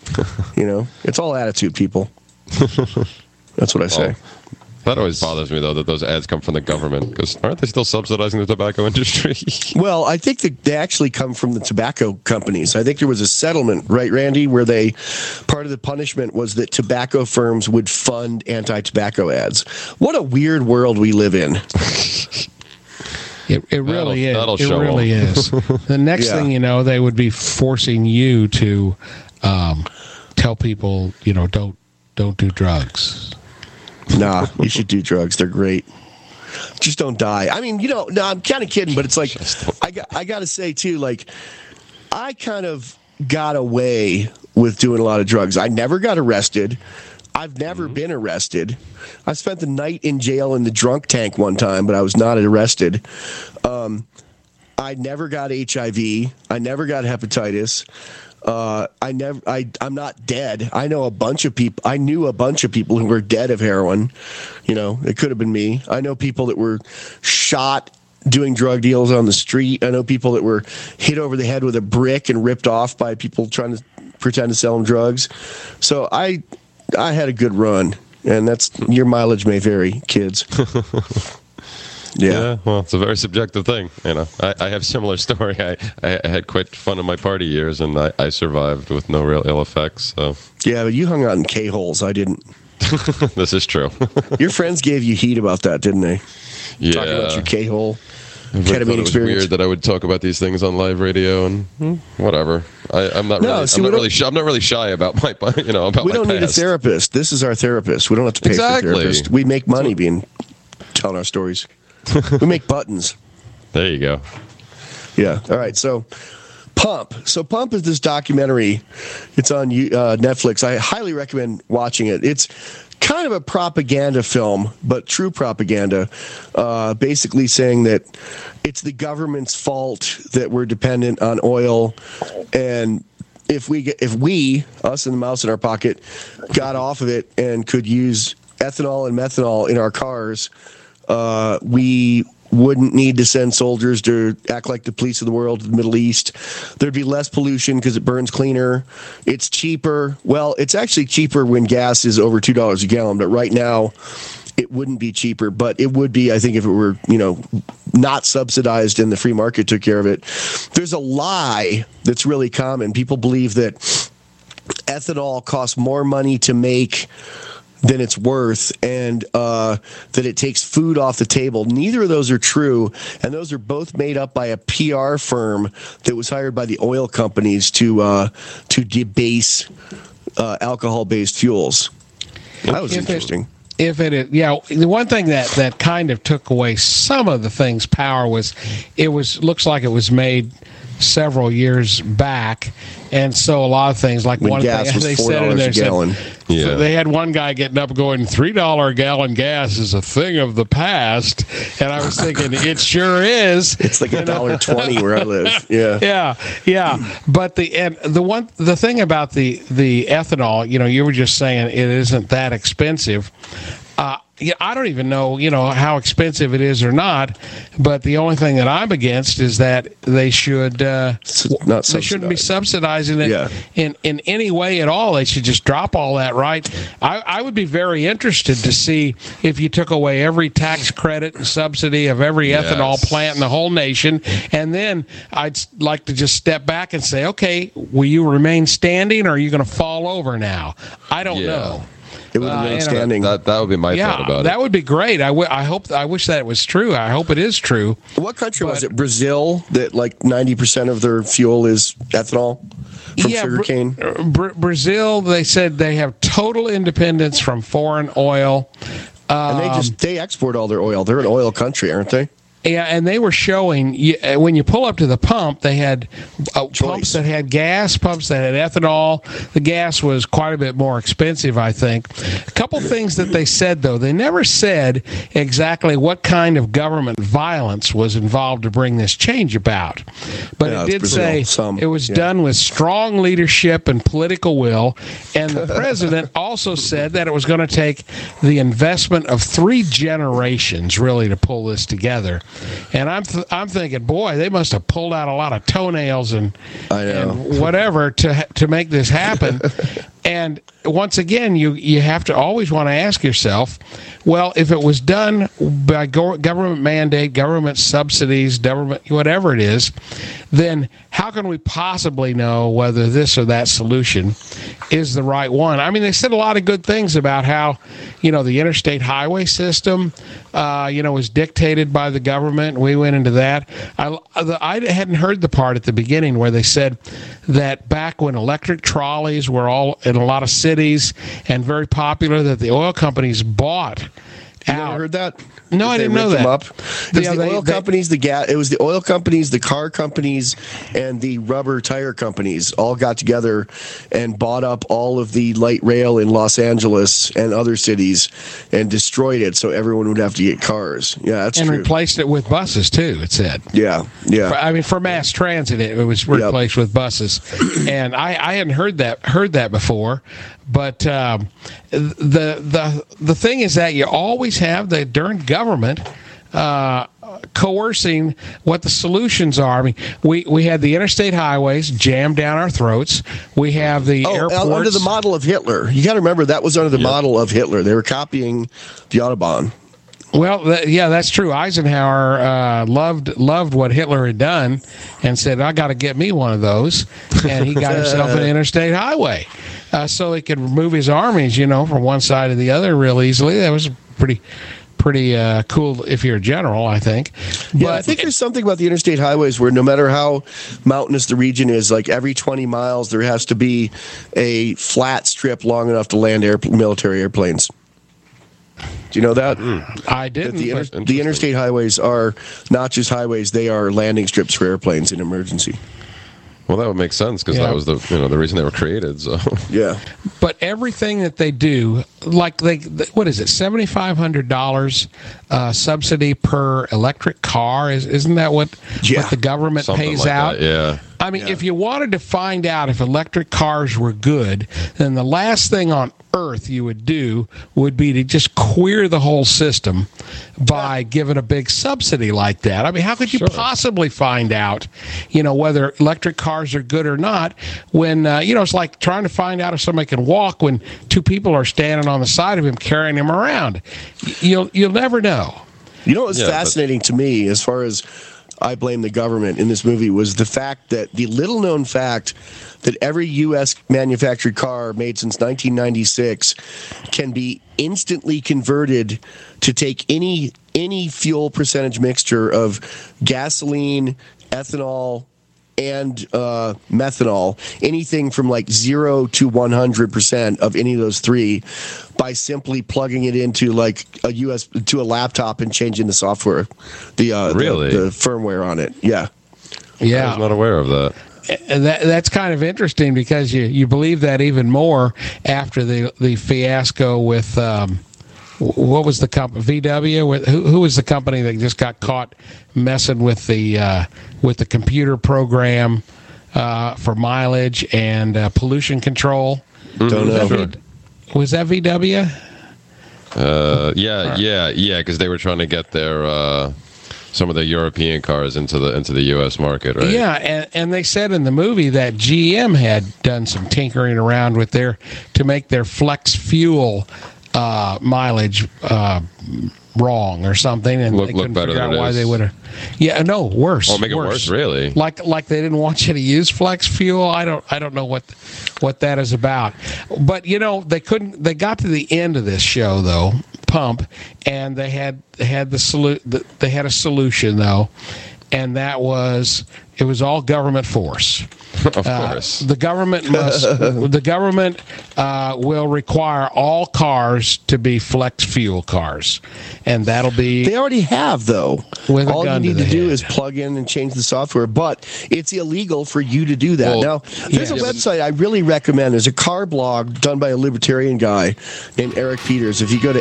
It's all attitude, people. That's what I say. That always bothers me, though, that those ads come from the government, because aren't they still subsidizing the tobacco industry? Well, I think that they actually come from the tobacco companies. I think there was a settlement, right, Randy, where part of the punishment was that tobacco firms would fund anti-tobacco ads. What a weird world we live in. It really is. That'll it show really is. The next thing you know, they would be forcing you to tell people, don't do drugs. Nah, you should do drugs. They're great. Just don't die. I mean, no, I'm kind of kidding, but it's like, I got to say, too, like, I kind of got away with doing a lot of drugs. I never got arrested. I've never been arrested. I spent the night in jail in the drunk tank one time, but I was not arrested. I never got HIV. I never got hepatitis. I'm not dead. I knew a bunch of people who were dead of heroin. It could have been me. I know people that were shot doing drug deals on the street. I know people that were hit over the head with a brick and ripped off by people trying to pretend to sell them drugs. So I had a good run, and your mileage may vary, kids. Yeah, well, it's a very subjective thing. I have a similar story. I had quite fun in my party years, and I survived with no real ill effects. So. Yeah, but you hung out in K-holes. I didn't. This is true. Your friends gave you heat about that, didn't they? Yeah. Talking about your K-hole ketamine experience. Weird that I would talk about these things on live radio and whatever. I'm not really shy about my about we my don't need a past. therapist. This is our therapist. We don't have to pay for a therapist. We make money telling our stories. We make buttons. There you go. Yeah. All right. So Pump. So Pump is this documentary. It's on Netflix. I highly recommend watching it. It's kind of a propaganda film, but true propaganda, basically saying that it's the government's fault that we're dependent on oil, and if we, us and the mouse in our pocket, got off of it and could use ethanol and methanol in our cars, we wouldn't need to send soldiers to act like the police of the world to the Middle East. There'd be less pollution because it burns cleaner. It's cheaper. Well, it's actually cheaper when gas is over $2 a gallon, but right now it wouldn't be cheaper, but it would be, I think, if it were, not subsidized and the free market took care of it. There's a lie that's really common. People believe that ethanol costs more money to make than it's worth, and that it takes food off the table. Neither of those are true, and those are both made up by a PR firm that was hired by the oil companies to debase alcohol-based fuels. That was interesting. The one thing that kind of took away some of the thing's power was looks like it was made several years back, and so a lot of things like when one gas thing was they $4 said in there a gallon. So they had one guy getting up going, $3 a gallon gas is a thing of the past, and I was thinking it sure is. It's like $1.20 where I live. Yeah. But the thing about the ethanol, you were just saying it isn't that expensive. I don't even know, how expensive it is or not. But the only thing that I'm against is that they shouldn't be subsidizing it in any way at all. They should just drop all that. Right? I would be very interested to see if you took away every tax credit and subsidy of every ethanol plant in the whole nation, and then I'd like to just step back and say, okay, will you remain standing, or are you going to fall over now? I don't know. It would have been outstanding. That would be my thought about it. That would be great. I wish that was true. I hope it is true. What country was it? Brazil, that like 90% of their fuel is ethanol from sugarcane? Brazil, they said they have total independence from foreign oil. And they export all their oil. They're an oil country, aren't they? Yeah, and they were showing, when you pull up to the pump, they had pumps that had gas, pumps that had ethanol. The gas was quite a bit more expensive, I think. A couple things that they said, though. They never said exactly what kind of government violence was involved to bring this change about. But it did say it was done with strong leadership and political will. And the president also said that it was going to take the investment of 3 generations, really, to pull this together. And I'm thinking, boy, they must have pulled out a lot of toenails and whatever to make this happen. And once again, you have to always want to ask yourself, well, if it was done by government mandate, government subsidies, government whatever it is, then how can we possibly know whether this or that solution is the right one? I mean, they said a lot of good things about how, the interstate highway system, was dictated by the government. We went into that. I hadn't heard the part at the beginning where they said that back when electric trolleys were all in a lot of cities and very popular, that the oil companies bought out. You never heard that? No, I didn't know that. Oil companies, it was the oil companies, the car companies, and the rubber tire companies all got together and bought up all of the light rail in Los Angeles and other cities and destroyed it so everyone would have to get cars. Yeah, that's true. And replaced it with buses, too, it said. Yeah. For mass transit, it was replaced with buses. And I hadn't heard that before. But the thing is that you always have the darn government coercing what the solutions are. I mean, we had the interstate highways jammed down our throats. We have the airports under the model of Hitler. You got to remember that was under the model of Hitler. They were copying the Autobahn. Well, that's true. Eisenhower loved what Hitler had done and said, I got to get me one of those. And he got himself an interstate highway so he could move his armies, from one side to the other real easily. That was pretty cool if you're a general, I think. Yeah, I think there's something about the interstate highways where no matter how mountainous the region is, like every 20 miles, there has to be a flat strip long enough to land military airplanes. Do you know that? I didn't. The interstate highways are not just highways; they are landing strips for airplanes in emergency. Well, that would make sense because that was the reason they were created. So yeah. But everything that they do, like what is it, $7,500 subsidy per electric car? Isn't that what the government something pays like out? That, yeah. I mean, if you wanted to find out if electric cars were good, then the last thing on earth you would do would be to just queer the whole system by giving a big subsidy like that. I mean, how could you possibly find out, whether electric cars are good or not when, it's like trying to find out if somebody can walk when two people are standing on the side of him carrying him around. You'll never know. What's fascinating to me as far as I blame the government in this movie was the fact that the little known fact that every U.S. manufactured car made since 1996 can be instantly converted to take any fuel percentage mixture of gasoline, ethanol, and methanol, anything from like 0 to 100% of any of those three, by simply plugging it into like to a laptop and changing the software, the firmware on it. Yeah. I was not aware of that. And that's kind of interesting because you believe that even more after the fiasco with what was the company? VW? Who was the company that just got caught messing with the computer program for mileage and pollution control? Don't know. Was that VW? Yeah, because they were trying to get their some of the European cars into the U.S. market, right? Yeah, and they said in the movie that GM had done some tinkering around with to make their flex fuel mileage wrong or something, and they couldn't figure out why they would have. Yeah, no, worse. Oh, make it worse, really? Like they didn't want you to use flex fuel. I don't know what that is about. But they couldn't. They got to the end of this show though, Pump, and they had a solution though, and that was it was all government force. Of course. The government will require all cars to be flex fuel cars, and that'll be. They already have though. With all you need to do is plug in and change the software, but it's illegal for you to do that. Now, there's a website I really recommend. There's a car blog done by a libertarian guy named Eric Peters. If you go to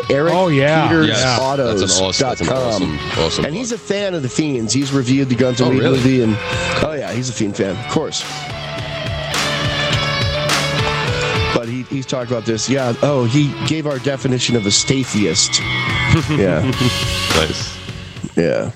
ericpetersautos.com, awesome and he's a fan of the Fiends. He's reviewed the Guns N' Roses movie, and he's a Fiend fan, of course. But he's talked about this. Yeah. Oh, he gave our definition of a statheist. Yeah. Nice. Yeah.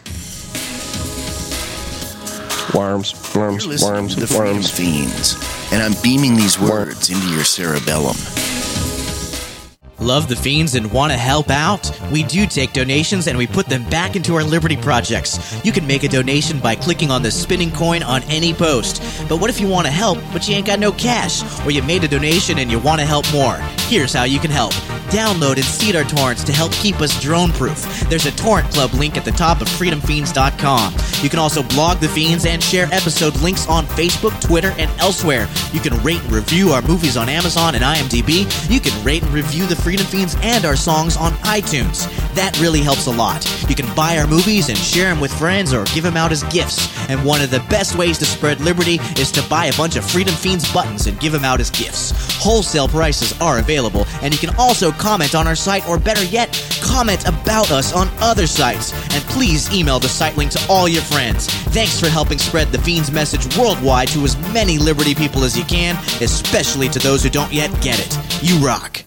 Worms. You're listening to the Freedom Fiends, and I'm beaming these words into your cerebellum. Love the Fiends and want to help out? We do take donations and we put them back into our Liberty projects. You can make a donation by clicking on the spinning coin on any post. But what if you want to help, but you ain't got no cash? Or you made a donation and you want to help more? Here's how you can help. Download and seed our torrents to help keep us drone-proof. There's a torrent club link at the top of freedomfiends.com. You can also blog the Fiends and share episode links on Facebook, Twitter, and elsewhere. You can rate and review our movies on Amazon and IMDb. You can rate and review the Freedom Fiends and our songs on iTunes. That really helps a lot. You can buy our movies and share them with friends or give them out as gifts. And one of the best ways to spread liberty is to buy a bunch of Freedom Fiends buttons and give them out as gifts. Wholesale prices are available, and you can also comment on our site, or better yet, comment about us on other sites. And please email the site link to all your friends. Thanks for helping spread the Fiends message worldwide to as many liberty people as you can, especially to those who don't yet get it. You rock.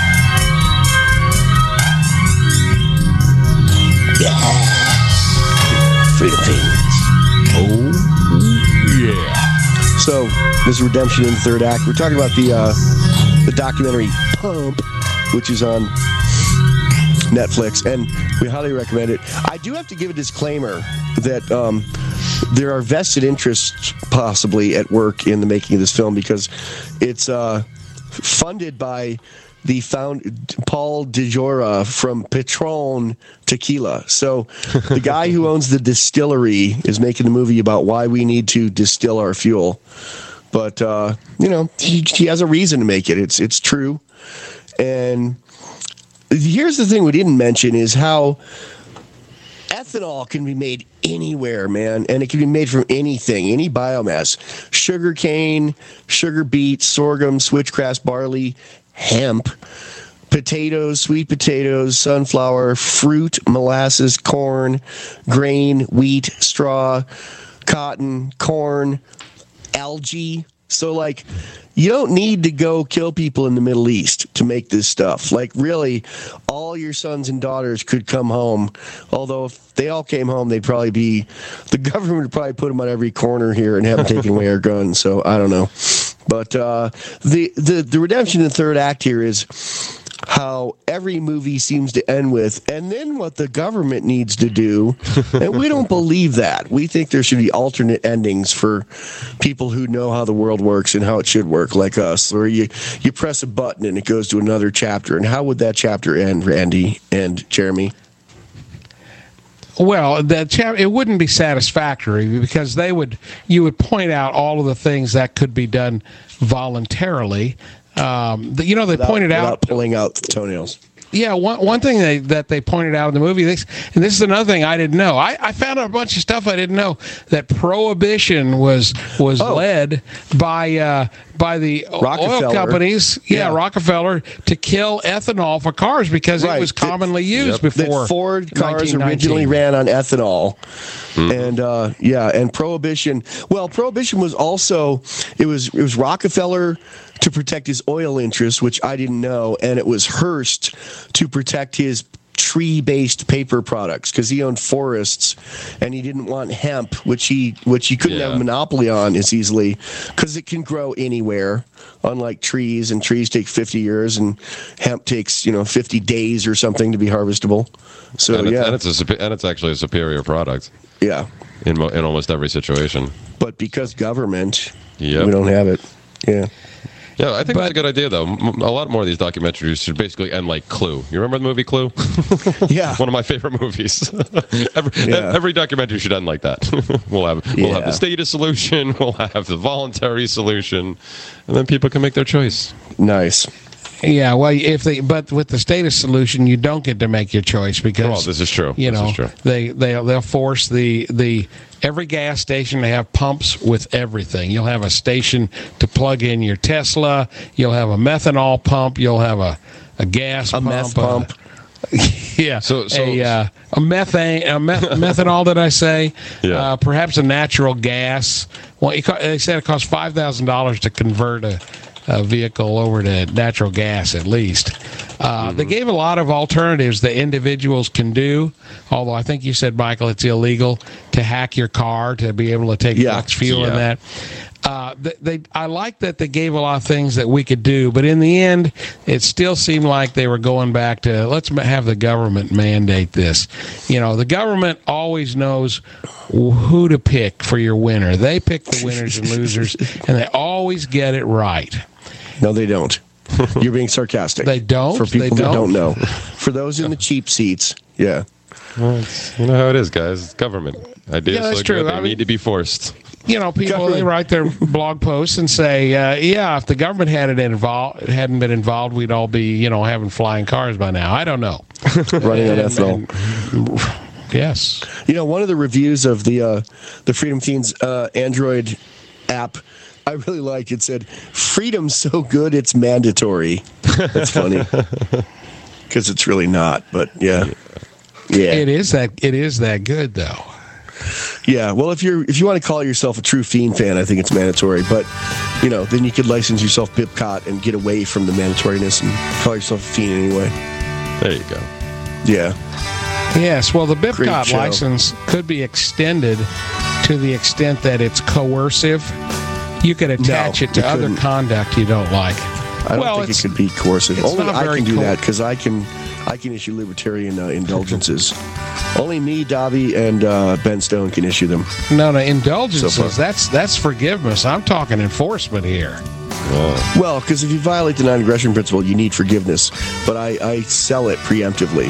Freedom Fiends. Oh, yeah. So, this is Redemption in the Third Act. We're talking about the documentary Pump, which is on Netflix, and we highly recommend it. I do have to give a disclaimer that there are vested interests possibly at work in the making of this film because it's funded by Paul DeJora from Patron Tequila. So the guy who owns the distillery is making a movie about why we need to distill our fuel. But he has a reason to make it. It's true. And here's the thing we didn't mention is how ethanol can be made anywhere, man, and it can be made from anything, any biomass. Sugar cane, sugar beet, sorghum, switchgrass, barley, hemp, potatoes, sweet potatoes, sunflower, fruit, molasses, corn, grain, wheat, straw, cotton, corn, algae. So, like, you don't need to go kill people in the Middle East to make this stuff. Like, really, all your sons and daughters could come home. Although, if they all came home, they'd probably be... The government would probably put them on every corner here and have them taking away our guns. So, I don't know. But the redemption in the third act here is how every movie seems to end with, and then what the government needs to do. And we don't believe that. We think there should be alternate endings for people who know how the world works and how it should work, like us. Or you press a button and it goes to another chapter. And how would that chapter end, Randy and Jeremy? Well, it wouldn't be satisfactory because you would point out all of the things that could be done voluntarily. They pointed out without pulling out the toenails. Yeah, one thing that they pointed out in the movie, and this is another thing I didn't know. I found out a bunch of stuff I didn't know, that Prohibition was led by the oil companies, Rockefeller, to kill ethanol for cars because it was commonly used before. The Ford cars originally ran on ethanol. And Prohibition. Well, Prohibition was also it was Rockefeller to protect his oil interests, which I didn't know, and it was Hearst to protect his tree-based paper products because he owned forests and he didn't want hemp, which he couldn't have a monopoly on as easily because it can grow anywhere, unlike trees, and trees take 50 years and hemp takes 50 days or something to be harvestable. So and it's actually a superior product. Yeah, in almost every situation. But because government, we don't have it. Yeah. Yeah, I think that's a good idea, though. A lot more of these documentaries should basically end like Clue. You remember the movie Clue? Yeah. One of my favorite movies. Every documentary should end like that. We'll have the status solution, we'll have the voluntary solution, and then people can make their choice. Nice. Yeah, well, but with the status solution, you don't get to make your choice because this is true. They'll force the every gas station to have pumps with everything. You'll have a station to plug in your Tesla. You'll have a methanol pump. You'll have a gas pump. Meth pump. Yeah. A methanol, did I say? Yeah. Perhaps a natural gas. Well, they said it costs $5,000 to convert a vehicle over to natural gas, at least. They gave a lot of alternatives that individuals can do, although I think you said, Michael, it's illegal to hack your car to be able to take flex fuel in that. I like that they gave a lot of things that we could do, but in the end, it still seemed like they were going back to, let's have the government mandate this. The government always knows who to pick for your winner. They pick the winners and losers, and they always get it right. No, they don't. You're being sarcastic. They don't? For people that don't know. For those in the cheap seats, yeah. Well, you know how it is, guys. It's government. Ideas that's true. They need to be forced. People they write their blog posts and say, if the government hadn't been involved, we'd all be, having flying cars by now. I don't know. Running on ethanol. Yes. One of the reviews of the Freedom Fiends Android app, I really liked. It said, "Freedom's so good it's mandatory." That's funny because it's really not. But yeah. It is that good though. Yeah, well, if you want to call yourself a true Fiend fan, I think it's mandatory. But then you could license yourself Bipcot and get away from the mandatoriness and call yourself a Fiend anyway. There you go. Yeah. Yes. Well, the Bipcot license could be extended to the extent that it's coercive. You could attach it to other conduct you don't like. I don't think it could be coercive. Only I can do that because I can I can issue libertarian indulgences. Only me, Davi, and Ben Stone can issue them. No, indulgences. That's forgiveness. I'm talking enforcement here. Well, because if you violate the non-aggression principle, you need forgiveness. But I sell it preemptively.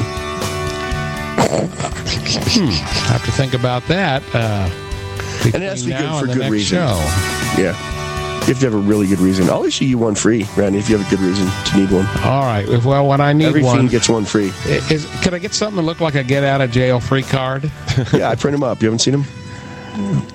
Have to think about that. And it has to be good for good reason. Show. Yeah. You have to have a really good reason. I'll issue you one free, Randy, if you have a good reason to need one. All right. Well, when I need Every one... fiend gets one free. Can I get something that look like a get-out-of-jail-free card? Yeah, I print them up. You haven't seen them?